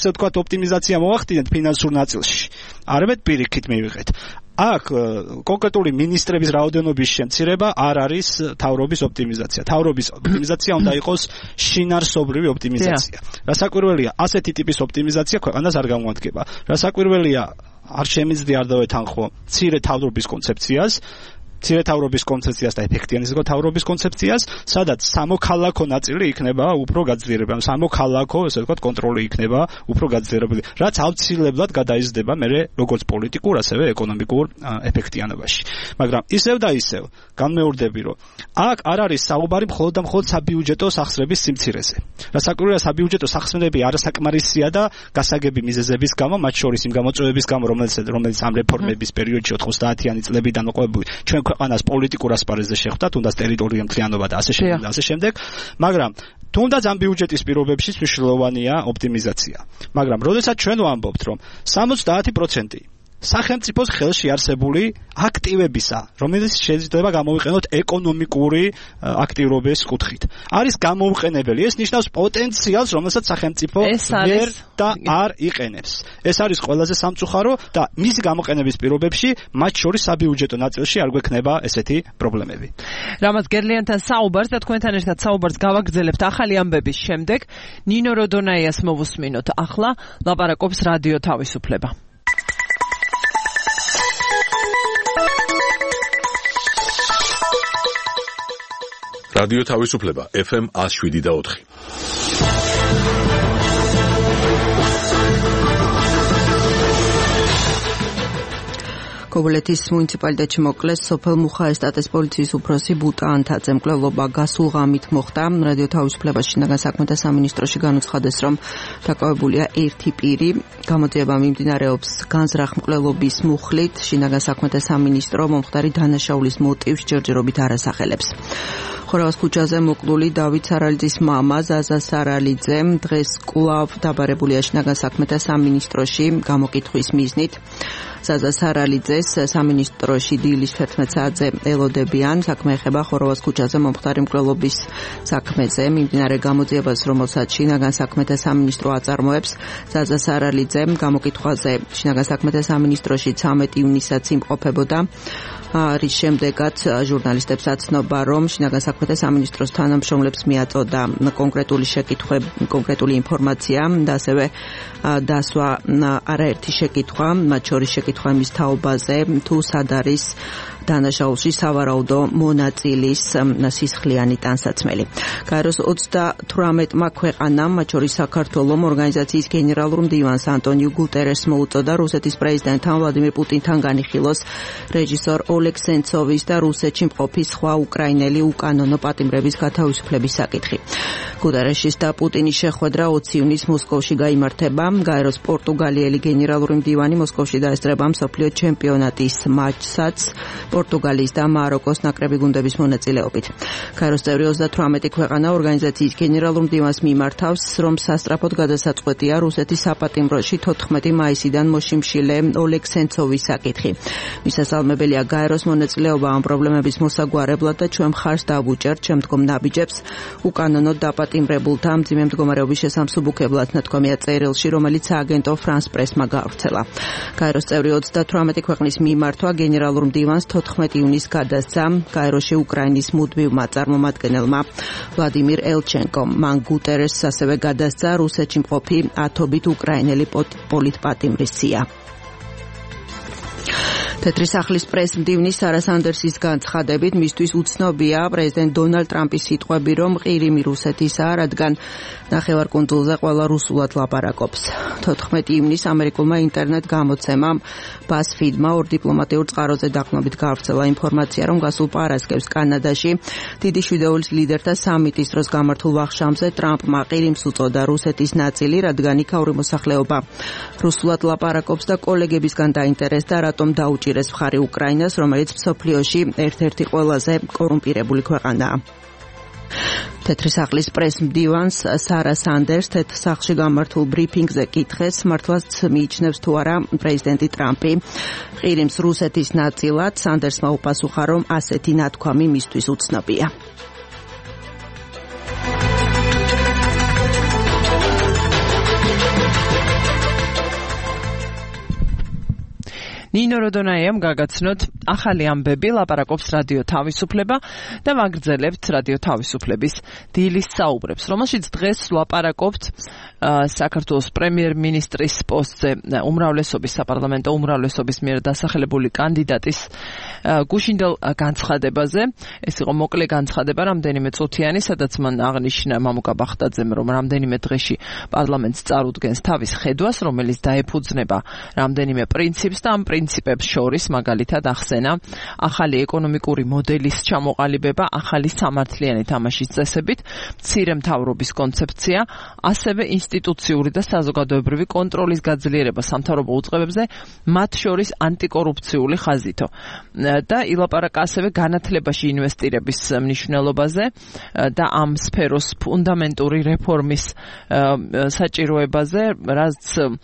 ასე ვთქვათ, ოპტიმიზაცია მოახდინეთ ფინანსურ ნაწილში. არამედ პირიქით მივიღეთ. აქ კონკრეტული მინისტრების რაოდენობის შემცირება არ არის თავრობის ოპტიმიზაცია. თავრობის ოპტიმიზაცია უნდა იყოს შინაარსობრივი ოპტიმიზაცია. რასაკვირველია, ასეთი ტიპის ოპტიმიზაცია ქვეყანას არ გამოადგება. რასაკვირველია, არ შემიძლია არ დავეთანხმო მცირე თავრობის კონცეფციას, მცირე თავრობის კონცეფციას და ეფექტიანი თავრობის კონცეფციას, სადაც სამოქალაქო ნაწილი იქნება უფრო გაძლიერებული, სამოქალაქო, ესე ვთქვათ, კონტროლი იქნება უფრო გაძლიერებული, რაც აუცილებლად გადაიზრდება მერე როგორც პოლიტიკურ, ასევე ეკონომიკურ ეფექტიანობაში. მაგრამ ისევ და ისევ განმეორდები, რომ აქ არ არის საუბარი მხოლოდ და მხოლოდ საბიუჯეტო სახსრების სიმცირეზე. რასაკვირველია, საბიუჯეტო სახსრები არასაკმარისია და გასაგები მიზეზების გამო, მათ შორის იმ გამოწვევების გამო, რომელიც რომელიც ამ რეფორმების პერიოდში ოთხმოცდაათიანი წლებიდან მოყვებული ჩვენ ქვეყანას პოლიტიკურ ასპარეზზე შეხვდა, თუნდაც ტერიტორიული მთლიანობა და ასე შემდეგ და ასე შემდეგ, მაგრამ თუნდაც ამ ბიუჯეტის პირობებში მნიშვნელოვანია ოპტიმიზაცია. მაგრამ როდესაც ჩვენ ვამბობთ, რომ სამოცდაათი პროცენტი სახელმწიფოს ხელში არსებული აქტივებისა, რომელიც შეიძლება გამოვიყენოთ ეკონომიკური აქტივობის კუთხით, არის გამოუყენებელი. ეს ნიშნავს პოტენციალს, რომელსაც სახელმწიფო ვერ და არ იყენებს. ეს არის ყველაზე სამწუხარო და მისი გამოყენების პირობებში, მათ შორის საბიუჯეტო ნაწილში არ გვექნება ესეთი პრობლემები. რამაც გერლიანთან საუბარს და თქვენთან ერთად საუბარს გავაგრძელებთ ახალი ამბების შემდეგ. ნინო როდონაიას მოვუსმინოთ ახლა, ლაპარაკობს რადიო თავისუფლება. რადიო თავისუფლება ეფ ემ one oh seven და four. კობულეთის მუნიციპალიტეტში მოკლეს სოფელ მუხაესტატეს პოლიციის უფროსი ბუტა ანთაძე. მკვლელობა გასულ ღამით მოხდა. რადიო თავისუფლებას შინაგან საქმეთა სამინისტროში განუცხადეს, რომ დაკავებულია ერთი პირი. გამოძიება მიმდინარეობს განზრახ მკვლელობის მუხლით. შინაგან საქმეთა სამინისტრო მომხდარი დანაშაულის მოტივს ჯერჯერობით არ ასახელებს. ხორავას ქუჩაზე მოკლული დავით სარალიძის მამა ზაზა სარალიძე დღეს კვლავ დაბარებულია შინაგან საქმეთა სამინისტროში გამოკითხვის მიზნით. ზაზა სარალიძეს სამინისტროში დილის თერთმეტ საათზე ელოდებიან. საქმე ეხება ხორავას ქუჩაზე მომხდარი მკვლელობის საქმეზე. მიმდინარე გამოძიებას, რომელსაც შინაგან საქმეთა სამინისტრო აწარმოებს, ზაზა სარალიძე გამოკითხვაზე შინაგან საქმეთა სამინისტროში ცამეტი ივნისსაც იმყოფებოდა. რის შემდეგაც ჟურნალისტებს აცნობა, რომ შინაგან საქმეთა სამინისტროს თანამშრომლებს მიაწოდა კონკრეტული შეკითხვები, კონკრეტული ინფორმაცია და ასევე დასვა არაერთი შეკითხვა, მათ შორის შეკითხვა იმის თაობაზე, თუ სად არის დანაშაულში სავარაუდო მონაწილის სისხლიანი ტანსაცმელი. გაეროს ოცდათვრამეტმა ქვეყანამ, მათ შორის საქართველომ, ორგანიზაციის გენერალურ მდივანს ანტონიუ გუტერესს მოუწოდა რუსეთის პრეზიდენტთან ვლადიმირ პუტინთან განიხილოს რეჟისორ ოლეგ სენცოვის და რუსეთში მყოფი სხვა უკრაინელი უკანონო პატიმრების გათავისუფლების საკითხი. გუტერესის და პუტინის შეხვედრა ოცი ივნისს მოსკოვში გაიმართება. გაეროს პორტუგალიელი გენერალური მდივანი მოსკოვში დაესწრება მსოფლიო ჩემპიონატის მატჩსაც პორტუგალიის და მაროკოს ნაკრები გუნდების მონაწილეობით. გაეროს წევრი ოცდათვრამეტი ქვეყანა ორგანიზაციის გენერალურ მდივანს მიმართავს, რომ სასწრაფოდ გადასაწყვეტია რუსეთის საპატიმროში თოთხმეტი მაისიდან მოშიმშილე ოლეგ სენცოვის საკითხი. მისასალმებელია გაეროს მონაწილეობა ამ პრობლემების მოსაგვარებლად და ჩვენ მხარს დავუჭერთ შემდგომ ნაბიჯებს უკანონოდ დაპატიმრებულთა მძიმე მდგომარეობის შესამსუბუქებლად, ნათქვამია წერილში, რომელიც სააგენტო ფრანს პრესმა გაავრცელა. გაეროს წევრი ოცდათვრამეტი ქვეყნის მიმართვა გენერალურ მდივანს თოთხმეტი ივნისს გადასცა გაეროში უკრაინის მუდმივმა წარმომადგენელმა ვლადიმირ ელჩენკომ. მან გუტერესს ასევე გადასცა რუსეთში მყოფი ათობით უკრაინელი პოლიტპატიმრის სია. თეთრი სახლის პრეს-მდივნის სარა სანდერსის განცხადებით, მისთვის უცნობია პრეზიდენტ დონალდ ტრამპის სიტყვები, რომ ყირიმი რუსეთისაა, რადგან ნახევარკუნძულზე ყველა რუსულად ლაპარაკობს. თოთხმეტი ივნისს ამერიკულმა ინტერნეტ გამოცემამ BuzzFeed-მა ორ დიპლომატიურ წყაროზე დაყრდნობით გაავრცელა ინფორმაცია, რომ გასულ პარასკევს კანადაში დიდი შვიდეულის ლიდერთა სამიტის დროს გამართულ ვახშამზე ტრამპმა ყირიმს უწოდა რუსეთის ნაწილი, რადგან იქაური მოსახლეობა რუსულად ლაპარაკობს და კოლეგებისგან დაინტერესდა, რატომ დაუჭირეს მხარი უკრაინას, რომელიც მსოფლიოში ერთ-ერთი ყველაზე კორუმპირებული ქვეყანაა. თეთრი სახლის პრეს-მდივანს სარა სანდერს თეთრ სახლში გამართულ ბრიფინგზე კითხეს, მართლაც მიიჩნევს თუ არა პრეზიდენტი ტრამპი ყირიმს რუსეთის ნაწილად. სანდერსმა უპასუხა, რომ ასეთი ნათქვამი მისთვის უცნობია. ნინო როდონაიამ გაგაცნოთ ახალი ამბები, ლაპარაკობს რადიო თავისუფლება და ვაგრძელებთ რადიო თავისუფლების დილის საუბრებს, რომელშიც დღეს ლაპარაკობთ საქართველოს პრემიერ-მინისტრის პოსტზე უმრავლესობის საპარლამენტო უმრავლესობის მიერ დასახელებული კანდიდატის გუშინდელ განცხადებაზე. ეს იყო მოკლე განცხადება, რამდენიმე წუთიანი, სადაც მან აღნიშნა მამუკა ბახტაძემ, რომ რამდენიმე დღეში პარლამენტს წარუდგენს თავის ხედვას, რომელიც დაეფუძნება რამდენიმე პრინციპს და ამ პრინციპებს შორის მაგალითად ახსენა ახალი ეკონომიკური მოდელის ჩამოყალიბება, ახალი სამართლიანი თამაშის წესებით, მცირე მთავრობის კონცეფცია, ასევე ინსტიტუციური და საზოგადოებრივი კონტროლის გაძლიერება სამთავრობო უწყებებზე, მათ შორის ანტიკორუფციული ხაზითო. და ილაპარაკა ასევე განათლებაში ინვესტირების მნიშვნელობაზე და ამ სფეროს ფუნდამენტური რეფორმის საჭიროებაზე, რაც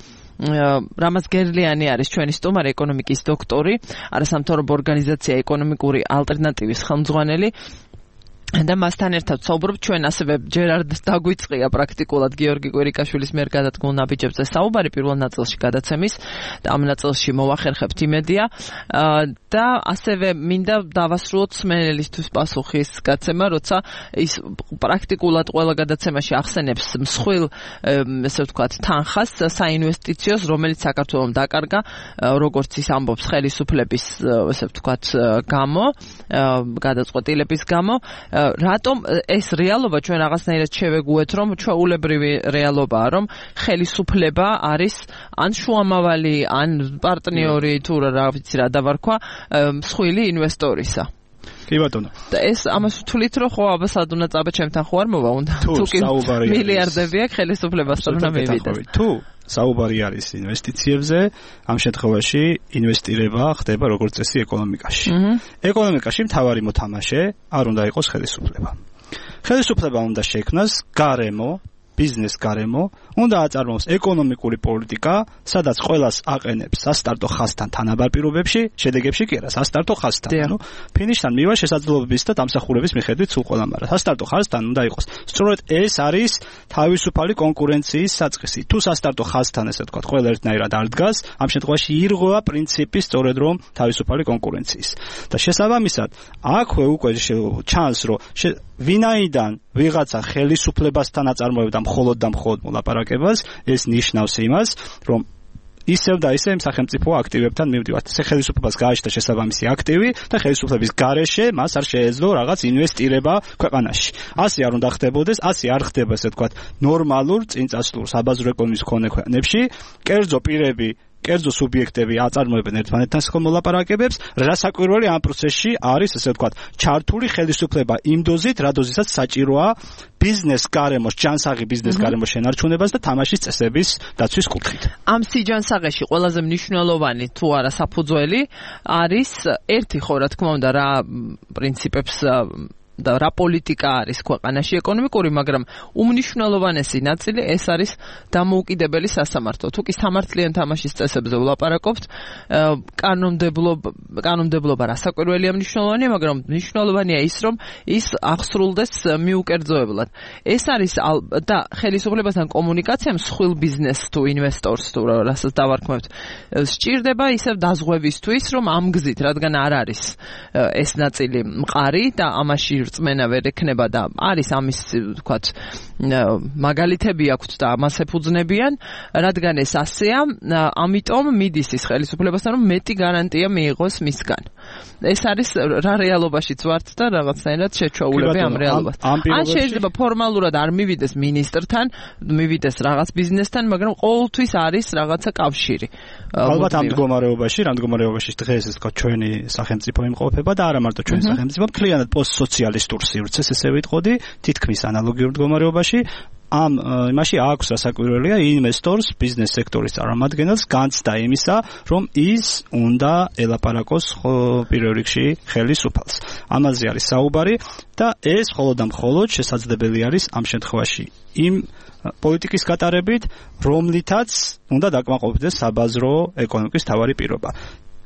რამაც გერლიანი არის ჩვენი სტუმარი, ეკონომიკის დოქტორი, არასამთავრობო ორგანიზაცია ეკონომიკური ალტერნატივის ხელმძღვანელი. და მასთან ერთად საუბრობ ჩვენ ასევე ჯერ არ დაგვიწყია პრაქტიკულად გიორგი კვირიკაშვილის მიერ გადადგმულ ნაბიჯებზე საუბარი პირველ ნაწილში გადაცემის და ამ ნაწილში მოვახერხებთ იმედია და ასევე მინდა დავასრულოთ სმენელისთვის პასუხის გაცემა, როცა ის პრაქტიკულად ყველა გადაცემაში ახსენებს მსხვილ ესე ვთქვათ თანხას საინვესტიციოს, რომელიც საქართველოს დაკარგა, როგორც ის ამბობს ხელისუფლების ესე ვთქვათ გამო, გადაწყვეტილების გამო. რატომ ეს რეალობა ჩვენ რაღაცნაირად შევეგუეთ, რომ ჩვეულებრივი რეალობაა, რომ ხელისუფლება არის ან შუამავალი, ან პარტნიორი თუ რა ვიცი რა დავარქვა მსხვილი ინვესტორისა. კი ბატონო. და ეს ამას ვთვლით, რომ ხო აბა სად უნდა წაბა ჩემთან ხო არ მოვა უნდა თუ კი მილიარდები აქვს ხელისუფლებასთან უნდა მივიდეს. თუ საუბარი არის ინვესტიციებზე, ამ შემთხვევაში ინვესტირება ხდება როგორც წესი ეკონომიკაში. ეკონომიკაში მთავარი მოთამაშე არ უნდა იყოს ხელისუფლება. ხელისუფლება უნდა შექმნას გარემო, ბიზნეს გარემო, უნდა აწარმოოს ეკონომიკური პოლიტიკა, სადაც ყველას აყენებს სასტარტო ხაზთან თანაბარ პირობებში, შედეგებში კი არა, სასტარტო ხაზთან. ანუ ფინიშთან მივა შესაძლებლობების და დამსახურების მიხედვით სულ ყველა, მაგრამ სასტარტო ხაზთან უნდა იყოს. სწორედ ეს არის თავისუფალი კონკურენციის საწყისი. თუ სასტარტო ხაზთან ესე ვთქვათ, ყველა ერთნაირად არ დგას, ამ შემთხვევაში ირღვევა პრინციპი სწორედ რომ თავისუფალი კონკურენციის. და შესაბამისად, აქვე უკვე ჩანს, რომ ვინაიდან ვიღაცა ხელისუფლებასთან აწარმოებდა მხოლოდ და მხოლოდ მოლაპარაკებას, ეს ნიშნავს იმას, რომ ისევ და ისევ სახელმწიფო აქტივებთან მივდივართ. ეს ხელისუფლებას გააჩნდა შესაბამისი აქტივი და ხელისუფლების გარეშე მას არ შეეძლო რაღაც ინვესტირება ქვეყანაში. ასე არ უნდა ხდებოდეს, ასე არ ხდება ესე ვთქვათ ნორმალურ წინწასწლურ საბაზრო ეკონომიკის მქონე ქვეყნებში. კერძო პირები კერძო სუბიექტები აწარმოებენ ერთმანეთთან მოლაპარაკებებს, რასაკვირველი ამ პროცესში არის ესე ვთქვათ ჩართული ხელისუფლება იმ დოზით, რა დოზისაც საჭიროა ბიზნეს გარემოს, ჯანსაღი ბიზნეს გარემოს შენარჩუნებას და თამაშის წესების დაცვის კუთხით. ამ სიჯანსაღეში ყველაზე მნიშვნელოვანი თუ არა საფუძველი არის ერთი ხო რა თქმა უნდა რა პრინციპებს და რა პოლიტიკა არის ქვეყანაში ეკონომიკური, მაგრამ უმნიშვნელოვანესი ნაწილი ეს არის დამოუკიდებელი სასამართლო. თუ კი სამართლიან თამაშის წესებზე ვლაპარაკობთ, კანონმდებლობა, კანონმდებლობა რასაკვირველია მნიშვნელოვანია, მაგრამ მნიშვნელოვანია ის, რომ ის აღსრულდეს მიუკერძოებლად. ეს არის და ხელისუფლებასთან კომუნიკაცია მსხვილ ბიზნესს თუ ინვესტორს თუ რასაც დავარქმევთ, სჭირდება ისევ დაზღვევისთვის, რომ ამ გზით, რადგან არ არის ეს ნაწილი მყარი და ამაში რწმენა ვერ ექნება და არის ამის ვთქვათ მაგალითები აქვთ და ამას ეფუძნებიან, რადგან ეს ასეა, ამიტომ მიდის ის ხელისუფლებასთან, რომ მეტი გარანტია მიიღოს მისგან. ეს არის რა რეალობაშიც ვართ და რაღაცნაირად შეჩვეულები ამ რეალობას. ან შეიძლება ფორმალურად არ მივიდეს მინისტრთან, მივიდეს რაღაც ბიზნესთან, მაგრამ ყოველთვის არის რაღაცა კავშირი. ალბათ ამ მდგომარეობაში, რა მდგომარეობაში დღეს ეს თქვა ჩვენი სახელმწიფო იმყოფება და არა მარტო ჩვენი სახელმწიფო, მთლიანად პოსტსოციალისტურ სივრცეს ესე ვიტყოდი, თითქმის ანალოგიურ მდგომარეობაში. ამ იმაში აქვს რასაკვირველია ინვესტორს, ბიზნეს სექტორის წარმომადგენელს განცდა იმისა, რომ ის უნდა ელაპარაკოს პირველ რიგში ხელისუფალს. ამაზე არის საუბარი და ეს მხოლოდ და მხოლოდ შესაძლებელი არის ამ შემთხვევაში იმ პოლიტიკის გატარებით, რომლითაც უნდა დაკმაყოფილდეს საბაზრო ეკონომიკის თავარი პირობა.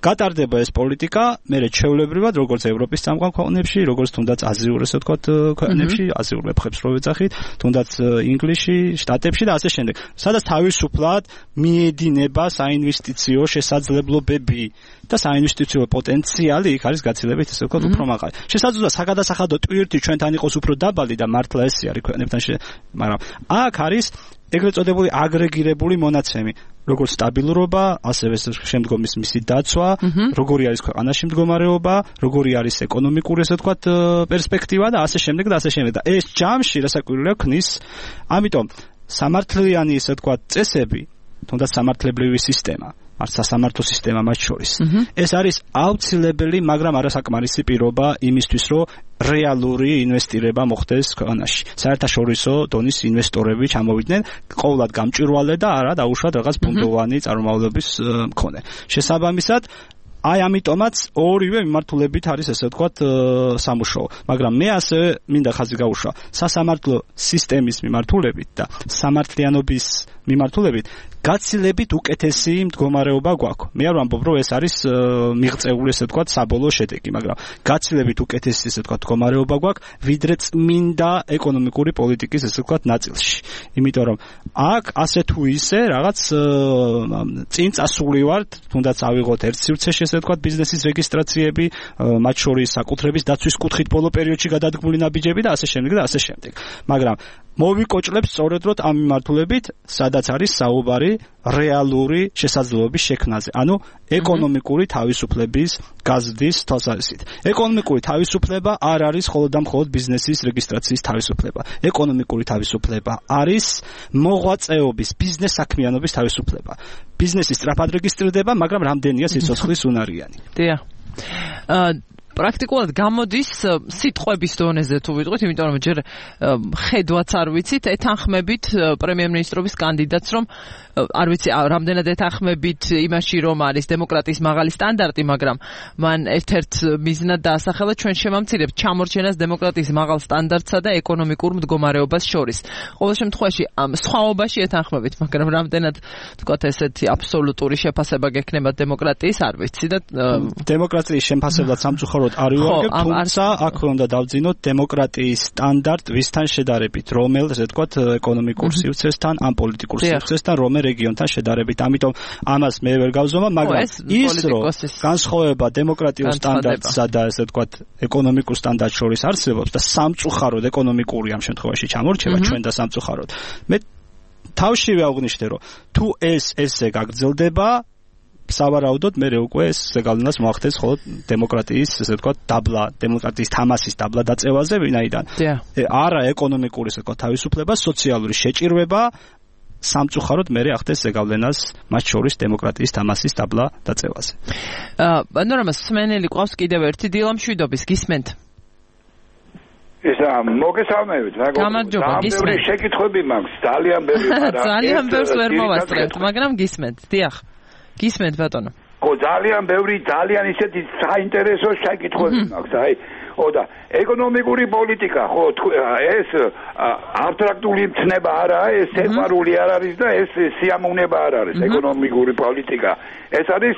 გატარდება ეს პოლიტიკა, მე ჩვეულებრივად როგორც ევროპის წამყვან ქვეყნებში, როგორც თუნდაც აზიურ ესე ვთქვათ ქვეყნებში, აზიურ მეფხებს რო ვეძახით, თუნდაც ინგლისში, შტატებში და ასე შემდეგ. სადაც თავისუფლად მიედინება საინვესტიციო შესაძლებლობები და საინვესტიციო პოტენციალი იქ არის გაცილებით ესე ვთქვათ უფრო მაღალი. შესაძლოა საგადასახადო ტვირთი ჩვენთან იყოს უფრო დაბალი და მართლა ესე არის ქვეყნებთან, მაგრამ აქ არის ეგრეთ წოდებული აგრეგირებული მონაცემი, როგორც სტაბილურობა, ასევე შემდგომის მისი დაცვა, როგორი არის ქვეყანაში მდგომარეობა, როგორი არის ეკონომიკური ესე ვთქვათ პერსპექტივა და ასე შემდეგ და ასე შემდეგ. და ეს ჯამში რასაკვირველია ქმნის, ამიტომ სამართლიანი ესე ვთქვათ წესები, თუნდაც სამართლებრივი სისტემა, არც სასამართლო სისტემა მათ შორის. ეს არის აუცილებელი, მაგრამ არასაკმარისი პირობა იმისთვის, რომ რეალური ინვესტირება მოხდეს ქვეყანაში. საერთაშორისო დონის ინვესტორები ჩამოვიდნენ ყოვლად გამჭვირვალე და არა დაუშვათ რაღაც ბუნდოვანი წარმომავლობის მქონე. შესაბამისად აი ამიტომაც ორივე მიმართულებით არის ესე ვთქვათ სამუშაო, მაგრამ მე ასევე მინდა ხაზი გაუშვა სასამართლო სისტემის მიმართულებით და სამართლიანობის მიმართულებით გაცილებით უკეთესი მდგომარეობა გვაქვს. მე არ ვამბობ, რომ ეს არის მიღწეული ესე ვთქვათ საბოლოო შედეგი, მაგრამ გაცილებით უკეთესი ესე ვთქვათ მდგომარეობა გვაქვს, ვიდრე წმინდა ეკონომიკური პოლიტიკის ესე ვთქვათ ნაწილში. იმიტომ რომ აქ ასე თუ ისე რაღაც წინ წასული ვართ, თუნდაც ავიღოთ ერთ სივრცეში ესე ვთქვათ ბიზნესის რეგისტრაციები, მათ შორის საკუთრების დაცვის კუთხით ბოლო პერიოდში გადადგმული ნაბიჯები და ასე შემდეგ და ასე შემდეგ. მაგრამ მოვიკოჭლებს სწორედ რომ ამ მიმართულებით, სადაც არის საუბარი რეალური შესაძლებლობის შექმნაზე, ანუ ეკონომიკური თავისუფლების გაზრდის თვალსაზრისით. ეკონომიკური თავისუფლება არ არის მხოლოდ და მხოლოდ ბიზნესის რეგისტრაციის თავისუფლება. ეკონომიკური თავისუფლება არის მოღვაწეობის, ბიზნეს საქმიანობის თავისუფლება. ბიზნესი სწრაფად რეგისტრირდება, მაგრამ რამდენია სიცოცხლის უნარიანი. დიახ. პრაქტიკულად გამოდის სიტყვების დონეზე თუ ვიტყვით, იმიტომ რომ ჯერ ხედვაც არ ვიცით, ეთანხმებით პრემიერ-მინისტრობის კანდიდატს, რომ არ ვიცი, რამდენად ეთანხმებით იმაში, რომ არის დემოკრატიის მაღალი სტანდარტი, მაგრამ მან ერთ-ერთ მიზნად დაასახელა ჩვენ შემამცირებთ ჩამორჩენას დემოკრატიის მაღალ სტანდარტსა და ეკონომიკურ მდგომარეობას შორის. ყოველ შემთხვევაში ამ სხვაობაში ეთანხმებით, მაგრამ რამდენად თქვათ ესეთი აბსოლუტური შეფასება გექნება დემოკრატიის, არ ვიცი და დემოკრატიის შეფასებად სამწუხაროდ არ ვიუღებ, თუმცა აქ უნდა დავძინოთ დემოკრატიის სტანდარტ ვისთან შედარებით, რომელ ესე ვთქვათ ეკონომიკურ სივრცესთან, ამ პოლიტიკურ სივრცესთან, რომელ რეგიონთან შედარებით. ამიტომ ამას მე ვერ გავზომავ, მაგრამ ის რომ განსხვავება დემოკრატიულ სტანდარტსა და ესე ვთქვათ ეკონომიკურ სტანდარტს შორის არსებობს და სამწუხაროდ ეკონომიკური ამ შემთხვევაში ჩამორჩება ჩვენ და სამწუხაროდ. მე თავშივე აღვნიშნე, რომ თუ ეს ესე გაგრძელდება, სავარაუდოდ მე უკვე ეს ზეგავლენას მოახდენს მხოლოდ დემოკრატიის ესე ვთქვათ დაბლა, დემოკრატიის თამასის დაბლა დაწევაზე, ვინაიდან არა ეკონომიკური ესე ვთქვათ თავისუფლება, სოციალური შეჭირვება სამწუხაროდ მე ახდენს ზეგავლენას მათ შორის დემოკრატიის თამასის დაბლა დაწევაზე. პანორამას სმენელი ყავს კიდევ ერთი დილა მშვიდობის, გისმენთ? ისა მოგესალმებით, რა გამარჯობა, გისმენთ. შეკითხვები მაქვს, ძალიან ბევრი არა. ძალიან ბევრს ვერ მოვასწრებთ, მაგრამ გისმენთ, დიახ. გისმენთ ბატონო. ხო, ძალიან ბევრი, ძალიან ისეთი საინტერესო შეკითხვები მაქვს, აი, ოდა, ეკონომიკური პოლიტიკა, ხო, ეს აბსტრაქტული მცნება არაა, ეს სიყვარული არ არის და ეს სიამოვნება არ არის, ეკონომიკური პოლიტიკა. ეს არის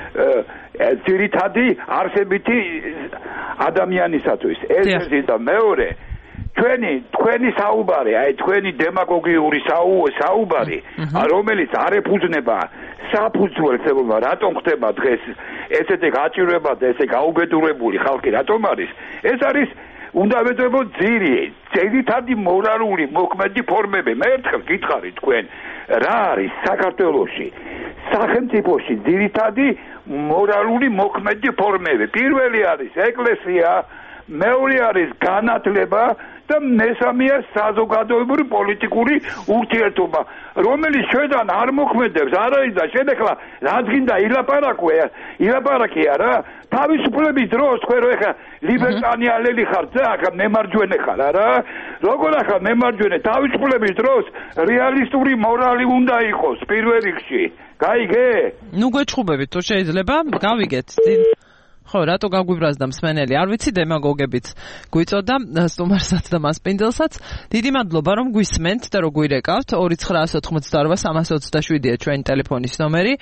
ძირითადი არსებითი ადამიანისათვის. ეს ერთი და მეორე, ჩვენი თქვენი საუბარი, აი თქვენი დემაგოგიური საუბარი, რომელიც არ ეფუძნება საფუძველს, რატომ ხდება დღეს ესეთი გაჭირვება და ესე გაუბედურებული ხალხი რატომ არის? ეს არის უნდა ვეძებოთ ძირი, ძირითადი მორალური მოქმედი ფორმები. მე ერთხელ გითხარით თქვენ, რა არის საქართველოში სახელმწიფოში ძირითადი მორალური მოქმედი ფორმები? პირველი არის ეკლესია, მეორე არის განათლება და მესამეა საზოგადოებრივი პოლიტიკური ურთიერთობა, რომელიც ჩვენთან არ მოქმედებს, არ არის და შენ ახლა რაც გინდა ილაპარაკო, ილაპარაკია რა, თავისუფლების დროს თქვენ რო ახლა ლიბერტანიალელი ხართ და ახლა მემარჯვენე ხარ არა? როგორ ახლა მემარჯვენე თავისუფლების დროს რეალისტური მორალი უნდა იყოს პირველ რიგში. გაიგე? ნუ გვეჩხუბებით თუ შეიძლება, გავიგეთ. ხო, რატო გაგვიბრაზდა მსმენელი? არ ვიცი, დემაგოგებიც გვიწოდა სტუმარსაც და მასპინძელსაც. დიდი მადლობა, რომ გვისმენთ და რომ გვირეკავთ. ორი ცხრა ოთხმოცდაორ სამას ოცდაშვიდია ჩვენი ტელეფონის ნომერი.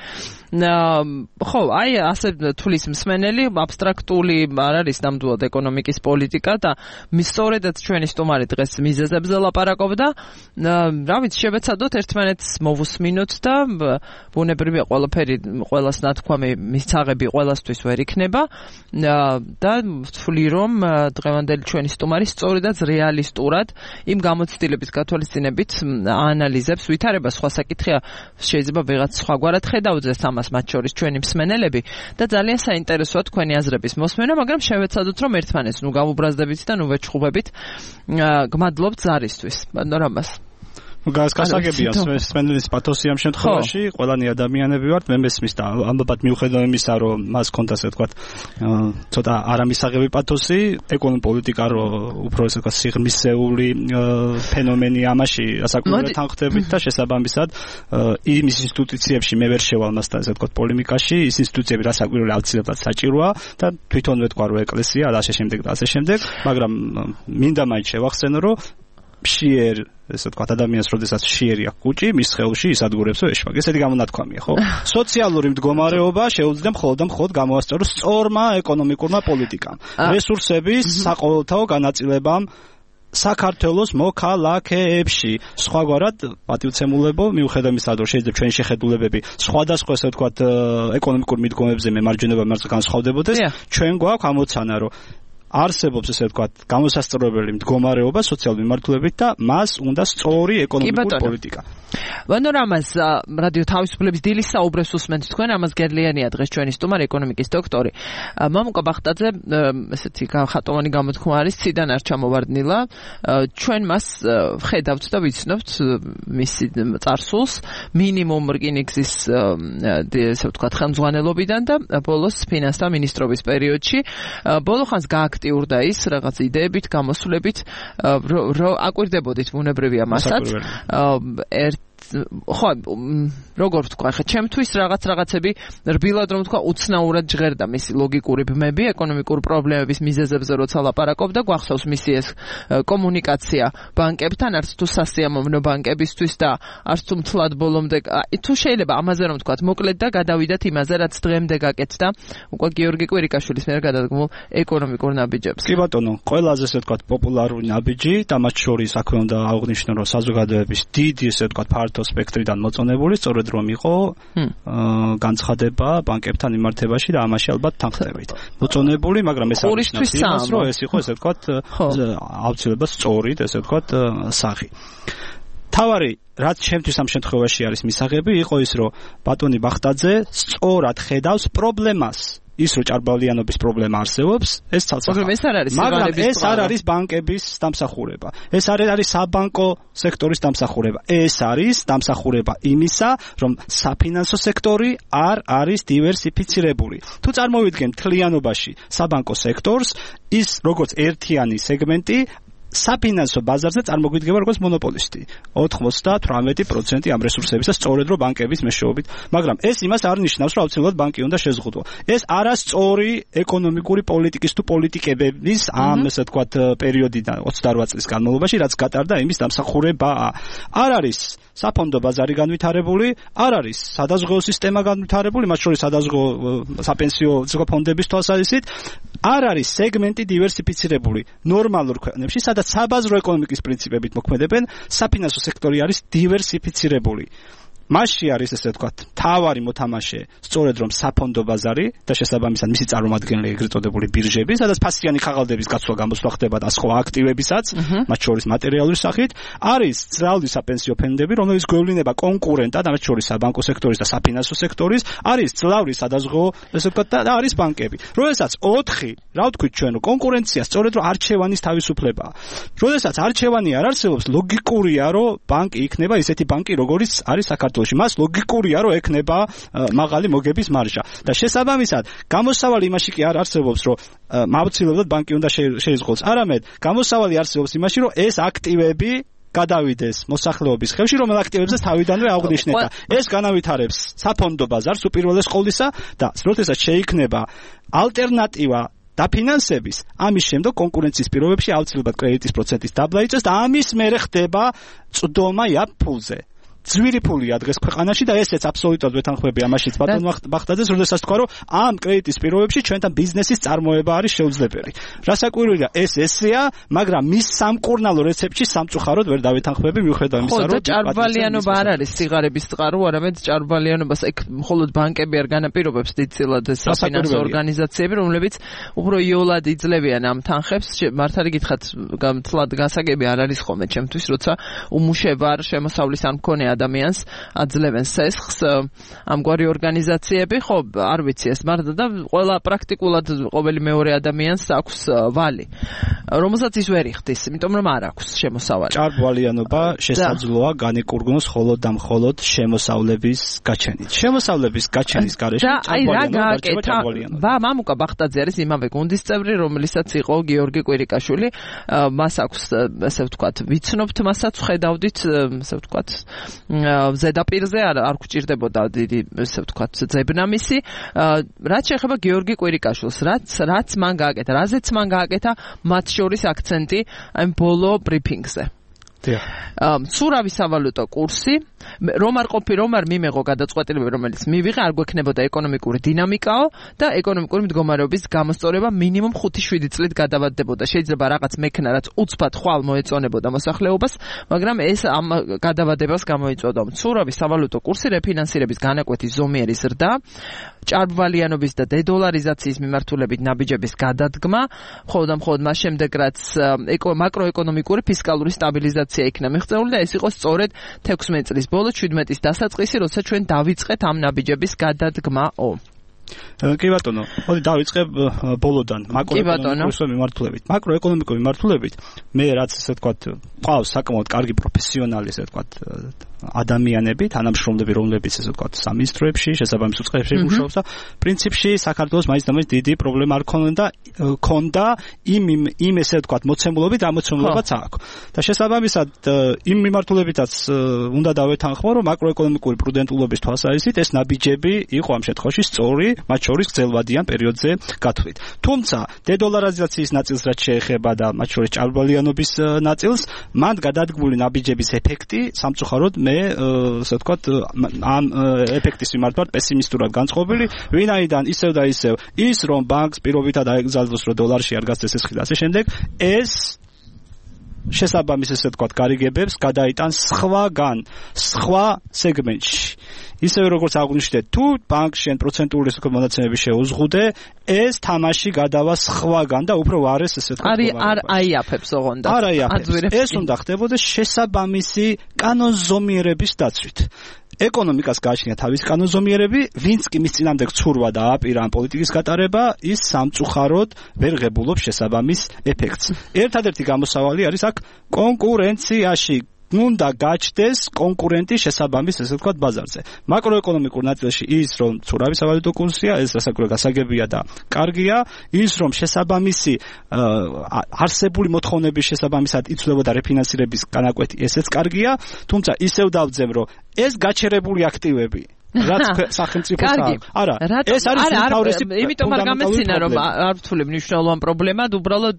ხო, აი ასე თulis მსმენელი, აბსტრაქტული არ არის ნამდვილად ეკონომიკის პოლიტიკა და მის სწორედაც ჩვენი სტუმარი დღეს მიზეზებზე ლაპარაკობდა. რა ვიცი, შევეცადოთ ერთმანეთს მოვუსმინოთ და ბუნებრივია ყველაფერი, ყველას ნათქვამი მისაღები ყველასთვის ვერ იქნება. და ვთვლი რომ დღევანდელი ჩვენი სტუმარი სწორედაც რეალისტურად იმ გამოცდილების გათვალისწინებით აანალიზებს ვითარებას. სხვა საკითხია, შეიძლება ვიღაც სხვაგვარად ხედავდეს ამას, მათ შორის ჩვენი მსმენელები და ძალიან საინტერესოა თქვენი აზრების მოსმენა, მაგრამ შევეცადოთ რომ ერთმანეთს ნუ გავუბრაზდებით და ნუ ვეჩხუბებით. გმადლობთ ზარისთვის. პანორამას გასაგებია სპენდელის პათოსი ამ შემთხვევაში ყველანი ადამიანები ვართ მე მესმის და ამბობად მიუხედავად იმისა რომ მას კონდა ასე ვთქვათ ცოტა არამისაღები პათოსი ეკონომიკური პოლიტიკა რო უფრო ასე ვთქვათ სიღრმისეული ფენომენი ამაში ასაკურებად თანხმდებით და შესაბამისად იმის ინსტიტუციებში მე ვერ შევალ მასთან ასე ვთქვათ პოლემიკაში ის ინსტიტუციები რასაკვირველი ავცილებლად საჭიროა და თვითონ ვეთქვა რომ ეკლესია და ასე შემდეგ და ასე შემდეგ მაგრამ მინდა მაინც შევახსენო რომ ფშიერ ესე ვთქვათ ადამიანს როდესაც ფშიერი აქვს კუჭი მის ხელში ის ადგურებსო ეშვაგ ესეთი გამონათქვამია ხო სოციალური მდგომარეობა შეუძლია მხოლოდ და მხოლოდ გამოასწოროს სწორმა ეკონომიკურმა პოლიტიკამ რესურსების საყოველთაო განაწილებამ საქართველოს მოქალაქეებში სხვაგვარად პატივცემულებო მიუხედავად იმისა რომ შეიძლება ჩვენი შეხედულებები სხვადასხვა ესე ვთქვათ ეკონომიკურ მიდგომებზე მემარჯვენება მარცხ განსხვავდებოდეს ჩვენ გვაქვს ამოცანა რომ არსებობს ესე ვთქვათ გამოსასწორებელი მდგომარეობა სოციალური მიმართულებით და მას უნდა სწორი ეკონომიკური პოლიტიკა. ვანორამას რადიო თავისუფლების დილის საუბრებს უსმენთ თქვენ ამას გერლიანია დღეს ჩვენი სტუმარი ეკონომიკის დოქტორი. მამუკა ბახტაძე ესეთი ხატოვანი გამოთქმა არის ციდან არ ჩამოვარდნილა. ჩვენ მას ხედავთ და ვიცნობთ მის წარსულს მინიმუმ რკინიგზის ესე ვთქვათ ხელმძღვანელობიდან და ბოლოს ფინანსთა მინისტრობის პერიოდში. ბოლო ხანს გააქტიურდა ის რაღაც იდეებით, გამოსვლებით, რომ აკვირდებოდით ბუნებრივია მასაც. ერთ ხო როგორ ვთქვა ხა ჩემთვის რაღაც რაღაცები რბილად რომ ვთქვა უცნაურად ჟღერდა მისი ლოგიკური ბმები ეკონომიკურ პრობლემების მიზეზებზე როცა ლაპარაკობდა გვახსოვს მისი ეს კომუნიკაცია ბანკებთან არც თუ სასიამოვნო ბანკებისთვის და არც თუ მთლად ბოლომდე თუ შეიძლება ამაზე რომ ვთქვა მოკლედ და გადავიდათ იმაზე რაც დღემდე გაკეთდა უკვე გიორგი კვირიკაშვილის მიერ გადადგმულ ეკონომიკურ ნაბიჯებს კი ბატონო ყველაზე ესე ვთქვა პოპულარული ნაბიჯი და მათ შორის აქვე უნდა აღვნიშნო რომ საზოგადოების დიდი ესე ვთქვა ფართო სპექტრიდან მოწონებული, სწორედ რომ იყო განცხადება ბანკებთან მიმართებაში და ამაში ალბათ თანხმდებით. მოწონებული, მაგრამ ეს არის იმას, რომ ეს იყო ესე ვთქვათ აუცილებლად სწორი, ესე ვთქვათ სახი. თავარი, რაც ჩემთვის ამ შემთხვევაში არის მისაღები, იყო ის, რომ ბატონი ბახტაძე სწორად ხედავს პრობლემას. ის რო ჭარბავლიანობის პრობლემა არსებობს, ეს ცალსახელოვანი. მაგრამ ეს არ არის ბანკების დამსახურება. ეს არ არის საბანკო სექტორის დამსახურება. ეს არის დამსახურება იმისა, რომ საფინანსო სექტორი არ არის დივერსიფიცირებული. თუ წარმოვიდგენ მთლიანობაში საბანკო სექტორს, ის როგორც ერთიანი სეგმენტი საფინანსო ბაზარზე წარმოგვიდგება როგორც მონოპოლისტი. ოთხმოცდათვრამეტი პროცენტი ამ რესურსებისა სწორედ რომ ბანკების მეშვეობით, მაგრამ ეს იმას არ ნიშნავს, რომ აუცილებლად ბანკი უნდა შეზღუდო. ეს არასწორი ეკონომიკური პოლიტიკის თუ პოლიტიკების ამ ესე ვთქვათ პერიოდიდან ოცდაორ წლის განმავლობაში, რაც გატარდა იმის დამსახურებაა. არ არის საფონდო ბაზარი განვითარებული, არ არის სადაზღვეო სისტემა განვითარებული, მათ შორის სადაზღვეო საპენსიო ფონდების თვალსაზრისით, არ არის სეგმენტი დივერსიფიცირებული. ნორმალურ ქვეყნებში, სადაც საბაზრო ეკონომიკის პრინციპებით მოქმედებენ, საფინანსო სექტორი არის დივერსიფიცირებული. მასში არის ესე ვთქვათ, თავარი მოთამაშე, სწორედ რომ საფონდო ბაზარი და შესაბამისად მისი წარმომადგენელი ეგრეთ წოდებული ბირჟები, სადაც ფასიანი ხაღალდების გაცვლა გამოსვლა ხდება და სხვა აქტივებისაც, მათ შორის მატერიალური სახით, არის ძრავი საპენსიო ფონდები, რომელიც გვევლინება კონკურენტად, მათ შორის საბანკო სექტორის და საფინანსო სექტორის, არის ძრავი სადაზღვეო, ესე ვთქვათ, და არის ბანკები. როდესაც ოთხი, რა ვთქვით ჩვენ, კონკურენცია სწორედ რომ არჩევანის თავისუფლებაა. როდესაც არჩევანი არ არსებობს, ლოგიკურია, რომ ბანკი იქნება ისეთი ბანკი, როგორიც არის საქართველოს მას ლოგიკურია რომ ექნება მაღალი მოგების მარჟა და შესაბამისად გამოსავალი იმაში კი არ არსებობს რომ აუცილებლად ბანკი უნდა შეიზღუდოს არამედ გამოსავალი არსებობს იმაში რომ ეს აქტივები გადავიდეს მოსახლეობის ხელში, რომელ აქტივებზეც თავიდანვე აღნიშნეთ და ეს განავითარებს საფონდო ბაზარს უპირველეს ყოვლისა და როდესაც შეიქმნება ალტერნატივა დაფინანსების, ამის შემდეგ კონკურენციის პირობებში აუცილებლად კრედიტის პროცენტის დაბლა იწევს და ამის მერე ხდება წვდომა იაფ ფულზე. ძვირი ფულია დღეს ქვეყანაში და ესეც აბსოლუტურად ვეთანხმები ამაშიც ბატონ ბახტაძეს, როდესაც თქვა, რომ ამ კრედიტის პირობებში ჩვენთან ბიზნესის წარმოება არის შეუძლებელი. რასაკვირველია, ეს ესეა, მაგრამ მის სამკურნალო რეცეპტში სამწუხაროდ ვერ დავეთანხმები, მიუხედავად იმისა, რომ ჭარბვალიანობა არ არის სიგარების წყარო, არამედ ჭარბვალიანობას ეგ მხოლოდ ბანკები არ განაპირობებს დიდწილად საფინანსო ორგანიზაციები, რომლებიც უფრო იოლად იძლევიან ამ თანხებს. მართალი გითხრათ, თლად გასაგები არ არის ხოლმე ჩემთვის, როცა უმუშევარ შემოსავლის არ მქონე ადამიანს აძლევენ სესხს ამგვარი ორგანიზაციები, ხო, არ ვიცი ეს მარტო და ყველა პრაქტიკულად ყოველი მეორე ადამიანს აქვს ვალი, რომელსაც ის ვერ იხდის, იმიტომ რომ არ აქვს შემოსავალი. ჭარბვალიანობა შესაძლოა განეკურგნოს მხოლოდ და მხოლოდ შემოსავლების გაჩენით. შემოსავლების გაჩენის გარეშე ჭარბვალიანობა დარჩება ჭარბვალიანობა. ბა მამუკა ბახტაძე არის იმავე გუნდის წევრი, რომელსაც იყო გიორგი კვირიკაშვილი, მას აქვს ასე ვთქვათ, ვიცნობთ მასაც ხედავდით, ასე ვთქვათ, ზედაპირზე არ არ გვჭირდებოდა დიდი ესე ვთქვათ ძებნამისი. რაც შეეხება გიორგი კვირიკაშვილს, რაც რაც მან გააკეთა, რაზეც მან გააკეთა, მათ შორის აქცენტი აი ბოლო ბრიფინგზე. მცურავი სავალუტო კურსი, რომ არ ყოფი, რომ არ მიმეღო გადაწყვეტილება, რომელიც მივიღე, არ გვექნებოდა ეკონომიკური დინამიკაო და ეკონომიკური მდგომარეობის გამოსწორება მინიმუმ ხუთი შვიდი წლით გადავადდებოდა. შეიძლება რაღაც მექნა, რაც უცბად ხვალ მოეწონებოდა მოსახლეობას, მაგრამ ეს ამ გადავადებას გამოიწვევდა. მცურავი სავალუტო კურსი, რეფინანსირების განაკვეთი ზომიერი ზრდა, ჭარბვალიანობის და დედოლარიზაციის მიმართულებით ნაბიჯების გადადგმა, მხოლოდ და მხოლოდ მას შემდეგ, რაც მაკროეკონომიკური ფისკალური სტაბილიზაცია იქნა მიღწეული და ეს იყო სწორედ თექვსმეტი წლის ბოლო შვიდმეტის დასაწყისი, როცა ჩვენ დავიწყეთ ამ ნაბიჯების გადადგმაო. კი ბატონო, მოდი დავიწყებ ბოლოდან მაკროეკონომიკური მიმართულებით. მაკროეკონომიკური მიმართულებით მე რაც ესე ვთქვათ, ყავს საკმაოდ კარგი პროფესიონალი ესე ვთქვათ ადამიანები, თანამშრომლები, რომლებიც ესე ვთქვათ სამინისტროებში, შესაბამის უწყებებში მუშაობს და პრინციპში საქართველოს მაინც და მაინც დიდი პრობლემა არ ქონდა, ქონდა იმ იმ ესე ვთქვათ მოცემულობით, ამოცემულებაც აქვს. და შესაბამისად იმ მიმართულებითაც უნდა დავეთანხმო, რომ მაკროეკონომიკური პრუდენტულობის თვალსაზრისით ეს ნაბიჯები იყო ამ შემთხვევაში სწორი, მათ შორის გრძელვადიან პერიოდზე გათვლით. თუმცა დედოლარიზაციის ნაწილს რაც შეეხება და მათ შორის ჭარბვალიანობის ნაწილს, მან გადადგმული ნაბიჯების ეფექტი სამწუხაროდ მე ასე ვთქვათ ამ ეფექტის მიმართ პესიმისტურად განწყობილი, ვინაიდან ისევ და ისევ ის რომ ბანკს პირობითად აეგზალოს რომ დოლარში არ გასცეს ეს ხილი ასე შემდეგ, ეს შესაბამის ესე ვთქვათ გარიგებებს გადაიტანს სხვაგან, სხვა სეგმენტში. ისევე როგორც აღვნიშნეთ, თუ ბანკში ან პროცენტული ესე ვთქვათ მონაცემები შეუზღუდე, ეს თამაში გადავა სხვაგან და უფრო ვარეს ესე ვთქვათ. არის არ აიაფებს ოღონდ. არ აიაფებს. ეს უნდა ხდებოდეს შესაბამისი კანონზომიერების დაცვით. ეკონომიკას გააჩნია თავისი კანონზომიერები, ვინც კი მის წინამდე გცურვა და აპირა ამ პოლიტიკის გატარება, ის სამწუხაროდ ვერ ღებულობს შესაბამის ეფექტს. ერთადერთი გამოსავალი არის აქ კონკურენციაში. უნდა გაჩნდეს კონკურენტი შესაბამის ესე ვთქვათ ბაზარზე. მაკროეკონომიკურ ნაწილში ის რომ მცურავი სავალუტო კურსია, ეს რასაკვირველია გასაგებია და კარგია, ის რომ შესაბამისი არსებული მოთხოვნების შესაბამისად იცვლებოდა რეფინანსირების განაკვეთი, ესეც კარგია, თუმცა ისევ დავძებ რომ ეს გაჩერებული აქტივები რაც სახელმწიფოს აქვს. არა, ეს არის უმთავრესი. იმიტომ არ გამეცინა რომ არ ვთვლი მნიშვნელოვან პრობლემად, უბრალოდ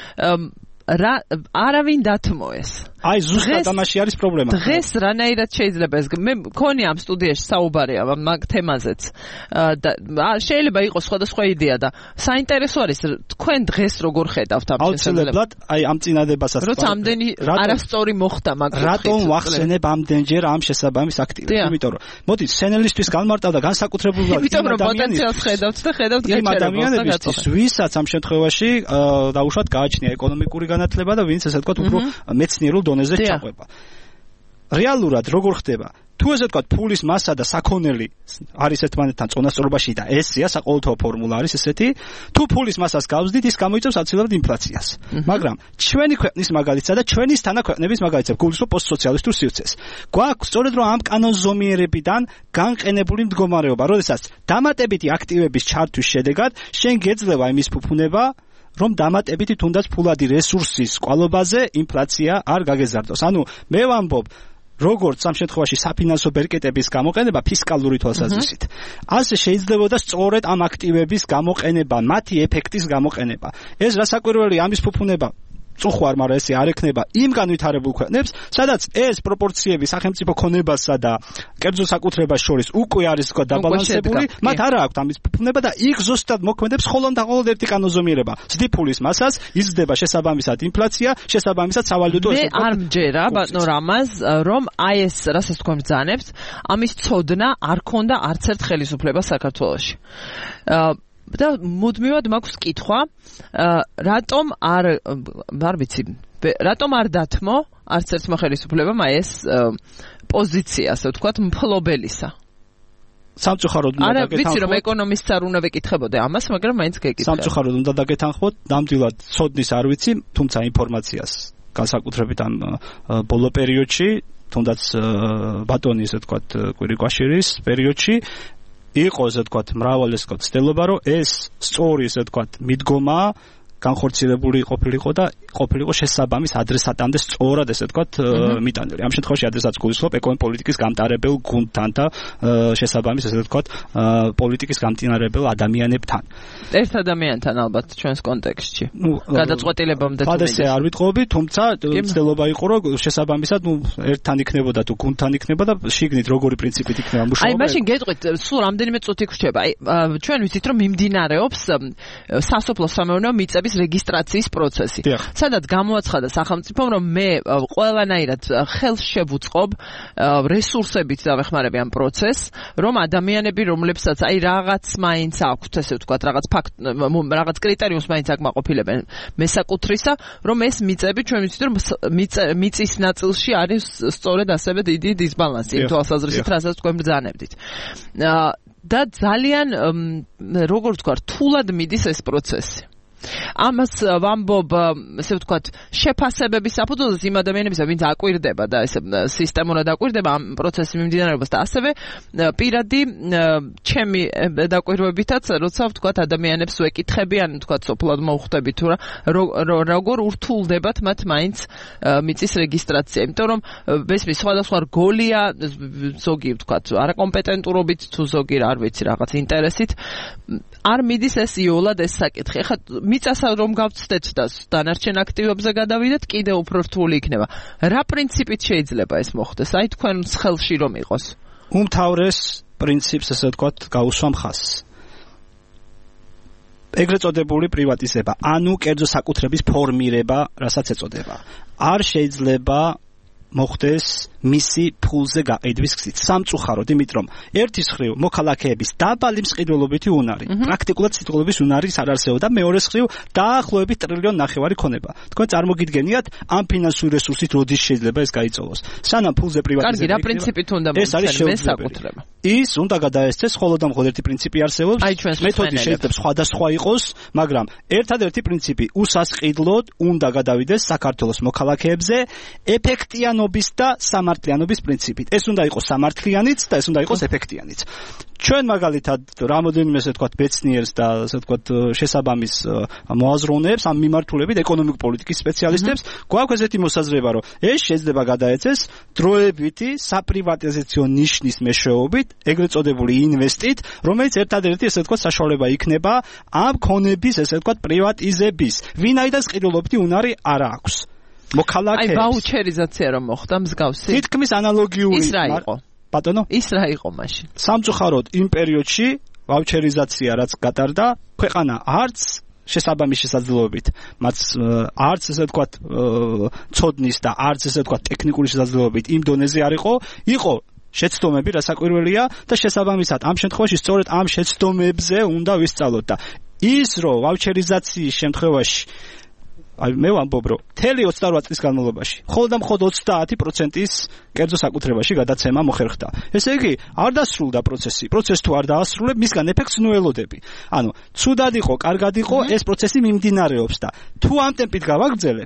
რა არავინ დათმოეს. აი ზუსტად ამაში არის პრობლემა. დღეს რანაირად შეიძლება ეს მე მქონი ამ სტუდიაში საუბარი ამ თემაზეც და შეიძლება იყოს სხვადასხვა იდეა და საინტერესო არის თქვენ დღეს როგორ ხედავთ ამ შესაძლებლობას. აუცილებლად აი ამ წინადებასაც როცა ამდენი არასწორი მოხდა მაგ რატომ ვახსენებ ამდენჯერ ამ შესაბამის აქტივებს? იმიტომ რომ მოდი სენელისთვის განმარტავდა განსაკუთრებულად იმიტომ რომ პოტენციალს ხედავთ და ხედავთ გაჩერებას. ვისაც ამ შემთხვევაში დაუშვათ გააჩნია ეკონომიკური განათლება და ვინც ესე ვთქვათ უფრო მეცნიერულ დონეზე ჩაყვება. რეალურად როგორ ხდება? თუ ესე ვთქვათ ფულის მასა და საქონელი არის ერთმანეთთან წონასწორობაში და ესია საყოველთაო ფორმულა არის ესეთი, თუ ფულის მასას გავზდით, ის გამოიწვევს აცილებლად ინფლაციას. მაგრამ ჩვენი ქვეყნის მაგალითსა და ჩვენი თანაქვეყნების მაგალითებს გულისხმობ პოსტსოციალისტურ სივრცეს. გვაქვს სწორედ რომ ამ კანონზომიერებიდან განყენებული მდგომარეობა, როდესაც დამატებითი აქტივების ჩართვის შედეგად შენ გეძლევა იმის ფუფუნება, რომ დამატებითი თუნდაც ფულადი რესურსის ყვალობაზე ინფლაცია არ გაგეზარდოს. ანუ მე ვამბობ როგორც ამ შემთხვევაში საფინანსო ბერკეტების გამოყენება ფისკალური თვალსაზრისით. ასე შეიძლებოდა სწორედ ამ აქტივების გამოყენება, მათი ეფექტის გამოყენება. ეს რასაკვირველია ამის ფუფუნება წუხვარ, მაგრამ ესე არ ექნება იმ განვითარებულ ქვეყნებს, სადაც ეს პროპორციები სახელმწიფო ქონებასა და კერძო საკუთრებას შორის უკვე არის თქვა დაბალანსებული, მათ არ აქვს ამის ფუფუნება და იქ ზუსტად მოქმედებს ხოლმე და ხოლმე ერთი კანონზომიერება. ზდიფულის მასას იზრდება შესაბამისად ინფლაცია, შესაბამისად სავალუტო ეს. მე არ მჯერა ბატონო რამაზ, რომ აი ეს რასაც თქვენ ბრძანებთ, ამის ცოდნა არ ქონდა არც ერთ ხელისუფლებას საქართველოში. და მუდმივად მაქვს კითხვა, რატომ არ არ ვიცი, რატომ არ დათმო არც ერთმა ხელისუფლებამ აი ეს პოზიცია, ასე ვთქვათ, მფლობელისა. სამწუხაროდ უნდა დაგეთანხმოთ. არა, ვიცი რომ ეკონომისტს არ უნდა ვეკითხებოდე ამას, მაგრამ მაინც გეკითხე. სამწუხაროდ უნდა დაგეთანხმოთ, ნამდვილად ცოდნის არ ვიცი, თუმცა ინფორმაციას განსაკუთრებით ამ ბოლო პერიოდში, თუნდაც ბატონის, ასე ვთქვათ, კვირიკაშვილის პერიოდში იყო, ასე ვთქვათ, მრავალი, ასე ვთქვათ, ცდილობა, რომ ეს სწორი, ასე ვთქვათ, მიდგომა განხორციელებული ყოფილიყო და ყოფილიყო შესაბამის ადრესატამდე სწორად, ესე ვთქვათ, მიტანილი. ამ შემთხვევაში ადრესატს გულისხმობ ეკონომიკის პოლიტიკის გამტარებელ გუნდთან და შესაბამის, ესე ვთქვათ, პოლიტიკის გამტარებელ ადამიანებთან. ერთ ადამიანთან ალბათ ჩვენს კონტექსტში. გადაწყვეტილებამდე თუ მიდეს. არ ვიტყობი, თუმცა ცდილობა იყო, რომ შესაბამისად, ნუ ერთთან იქნებოდა თუ გუნდთან იქნებოდა, შიგნით როგორი პრინციპით იქნება მუშაობა. აი, მაშინ გეტყვით, სულ რამდენიმე წუთი გრჩება. აი, ჩვენ ვიცით, რომ მიმდინარეობს სასოფლო სამეურნეო მიწების რეგისტრაციის პროცესი. სადაც გამოაცხადა სახელმწიფომ, რომ მე ყველანაირად ხელს შევუწყობ რესურსებით დავეხმარები ამ პროცესს, რომ ადამიანები, რომლებსაც აი რაღაც მაინც აქვთ, ესე ვთქვათ, რაღაც ფაქტ, რაღაც კრიტერიუმს მაინც აკმაყოფილებენ მესაკუთრისა, რომ ეს მიწები ჩვენ ვიცით, რომ მიწის ნაწილში არის სწორედ ასევე დიდი დისბალანსი, იმ თვალსაზრისით, რასაც თქვენ ბრძანებდით. და ძალიან როგორ ვთქვა, რთულად მიდის ეს პროცესი. ამას ვამბობ, ესე ვთქვათ, შეფასებების საფუძველზე იმ ადამიანებისა, ვინც აკვირდება და ესე სისტემურად აკვირდება ამ პროცესის მიმდინარეობას და ასევე პირადი ჩემი დაკვირვებითაც, როცა ვთქვათ, ადამიანებს ვეკითხები, ან ვთქვათ, სოფლად მოვხვდები თუ რა, როგორ ურთულდებათ მათ მაინც მიწის რეგისტრაცია, იმიტომ რომ მესმის სხვადასხვა რგოლია, ზოგი ვთქვათ, არაკომპეტენტურობით თუ ზოგი არ ვიცი რაღაც ინტერესით, არ მიდის ეს იოლად ეს საკითხი. ეხლა მიწასა რომ გავცდეთ და დანარჩენ აქტივებზე გადავიდეთ, კიდე უფრო რთული იქნება. რა პრინციპით შეიძლება ეს მოხდეს? აი თქვენ ხელში რომ იყოს. უმთავრეს პრინციპს, ესე ვთქვათ, გაუსვამ ხაზს. ეგრეთ წოდებული პრივატიზება, ანუ კერძო საკუთრების ფორმირება, რასაც ეწოდება. არ შეიძლება მოხდეს მისი ფულზე გაყიდვის გზით. სამწუხაროდ, იმიტომ რომ ერთის მხრივ მოქალაქეების დაბალი მსყიდველობითი უნარი, პრაქტიკულად სიტყვების უნარის არ არსებობდა, მეორეს მხრივ დაახლოებით ტრილიონ ნახევარი ქონება. თქვენ წარმოგიდგენიათ, ამ ფინანსური რესურსით როდის შეიძლება ეს გაიწოვოს? სანამ ფულზე პრივატიზება. კარგი, რა პრინციპით უნდა მოსწრება? ის უნდა გადაესწრეს ხოლმე და მხოლოდ ერთი პრინციპი არსებობს. მეთოდი შეიძლება სხვადასხვა იყოს, მაგრამ ერთადერთი პრინციპი უსასყიდლოდ უნდა გადავიდეს საქართველოს მოქალაქეებზე ეფექტიანობის და სამართლიანობის პრინციპით. ეს უნდა იყოს სამართლიანიც და ეს უნდა იყოს ეფექტიანიც. ჩვენ მაგალითად რამოდენიმე ესე ვთქვათ ბეცნიერს და ესე ვთქვათ შესაბამის მოაზროვნეებს ამ მიმართულებით ეკონომიკური პოლიტიკის სპეციალისტებს გვაქვს ესეთი მოსაზრება, რომ ეს შეიძლება გადაეცეს დროებითი საპრივატიზაციო ნიშნის მეშვეობით, ეგრეთ წოდებული ინვესტით, რომელიც ერთადერთი ესე ვთქვათ საშუალება იქნება ამ ქონების ესე ვთქვათ პრივატიზების, ვინაიდან ყიდულობითი უნარი არ აქვს. მოქალაქეებს. აი ვაუჩერიზაცია რომ მოხდა მსგავსი. თითქმის ანალოგიური. ის რა იყო? ბატონო? ის რა იყო მაშინ? სამწუხაროდ იმ პერიოდში ვაუჩერიზაცია რაც გატარდა, ქვეყანა არც შესაბამის შესაძლებლობით, მათ არც ესე ვთქვათ ცოდნის და არც ესე ვთქვათ ტექნიკური შესაძლებლობით იმ დონეზე არ იყო, იყო შეცდომები, რასაკვირველია და შესაბამისად ამ შემთხვევაში სწორედ ამ შეცდომებზე უნდა ვისწავლოთ და ის რომ ვაუჩერიზაციის შემთხვევაში აი მე ვამბობ რომ მთელი ოცდარვა წლის განმავლობაში მხოლოდ და მხოლოდ ოცდაათი პროცენტის კერძო საკუთრებაში გადაცემა მოხერხდა. ესე იგი არ დასრულდა პროცესი. პროცესი თუ არ დაასრულებ, მისგან ეფექტს ნუ ელოდები. ანუ ცუდად იყო, კარგად იყო, ეს პროცესი მიმდინარეობს და თუ ამ ტემპით გავაგრძელებთ,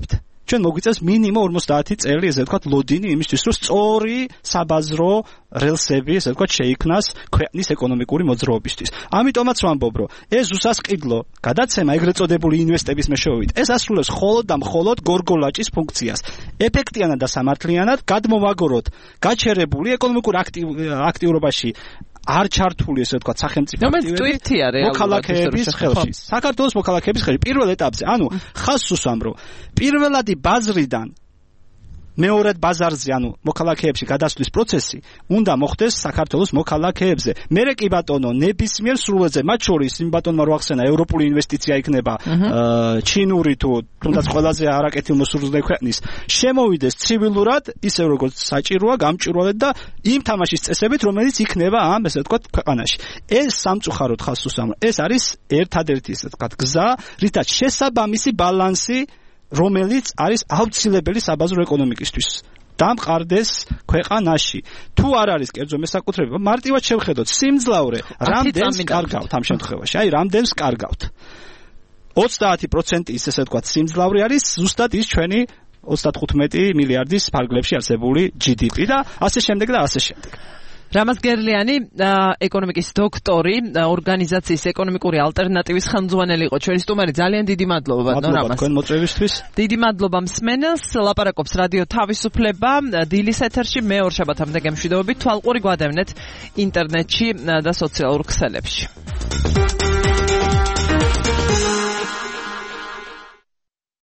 ჩვენ მოგვიწევს მინიმუმ ორმოცდაათი წელი, ესე ვთქვათ, ლოდინი იმისთვის, რომ სწორი საბაზრო რელსები, ესე ვთქვათ, შეიქმნას ქვეყნის ეკონომიკური მოძრაობისთვის. ამიტომაც ვამბობ, რომ ეს უსასყიდლო გადაცემა, ეგრეთ წოდებული ინვესტების მეშვეობით, ეს ასრულებს მხოლოდ და მხოლოდ გორგოლაჭის ფუნქციას. ეფექტიანად და სამართლიანად გადმოვაგოროთ გაჩერებული ეკონომიკურ აქტიურობაში არ ჩართული, ესე ვთქვათ, სახელმწიფო აქტივები მოქალაქეების ხელში. საქართველოს მოქალაქეების ხელში პირველ ეტაპზე, ანუ ხაზს უსვამ, რომ პირველადი ბაზრიდან მეორედ ბაზარზე, ანუ მოქალაქეებში გადასვლის პროცესი უნდა მოხდეს საქართველოს მოქალაქეებზე. მერე კი ბატონო, ნებისმიერ სრულეზე, მათ შორის იმ ბატონმა რო ახსენა, ევროპული ინვესტიცია იქნება ჩინური თუ თუნდაც ყველაზე არაკეთილმოსურველი ქვეყნის, შემოვიდეს ცივილურად, ისევ როგორც საჭიროა, გამჭვირვალედ და იმ თამაშის წესებით, რომელიც იქნება ამ, ესე ვთქვათ, ქვეყანაში. ეს სამწუხაროდ ხაზს უსვამ. ეს არის ერთადერთი, ესე ვთქვათ, გზა, რითაც შესაბამისი ბალანსი, რომელიც არის აუცილებელი საბაზრო ეკონომიკისთვის დამყარდეს ქვეყანაში. თუ არ არის კერძო მესაკუთრება, მარტივად შევხედოთ სიმძლავრე რამდენს კარგავთ ამ შემთხვევაში. აი, რამდენს კარგავთ. ოცდაათი პროცენტი ის ესე ვთქვათ, სიმძლავრე არის ზუსტად ის ჩვენი ოცდათხუთმეტი მილიარდის ფარგლებში არსებული ჯი დი პი და ასე შემდეგ და ასე შემდეგ. რამაზ გერლიანი, ეკონომიკის დოქტორი, ორგანიზაციის ეკონომიკური ალტერნატივის ხელმძღვანელი იყო ჩვენი სტუმარი. ძალიან დიდი მადლობა ბატონო რამაზ. მადლობა თქვენ მოწვევისთვის. დიდი მადლობა მსმენელს. ლაპარაკობს რადიო თავისუფლება დილის ეთერში, მე ორშაბათამდე გემშვიდობებით. თვალყური გვადევნეთ ინტერნეტში და სოციალურ ქსელებში.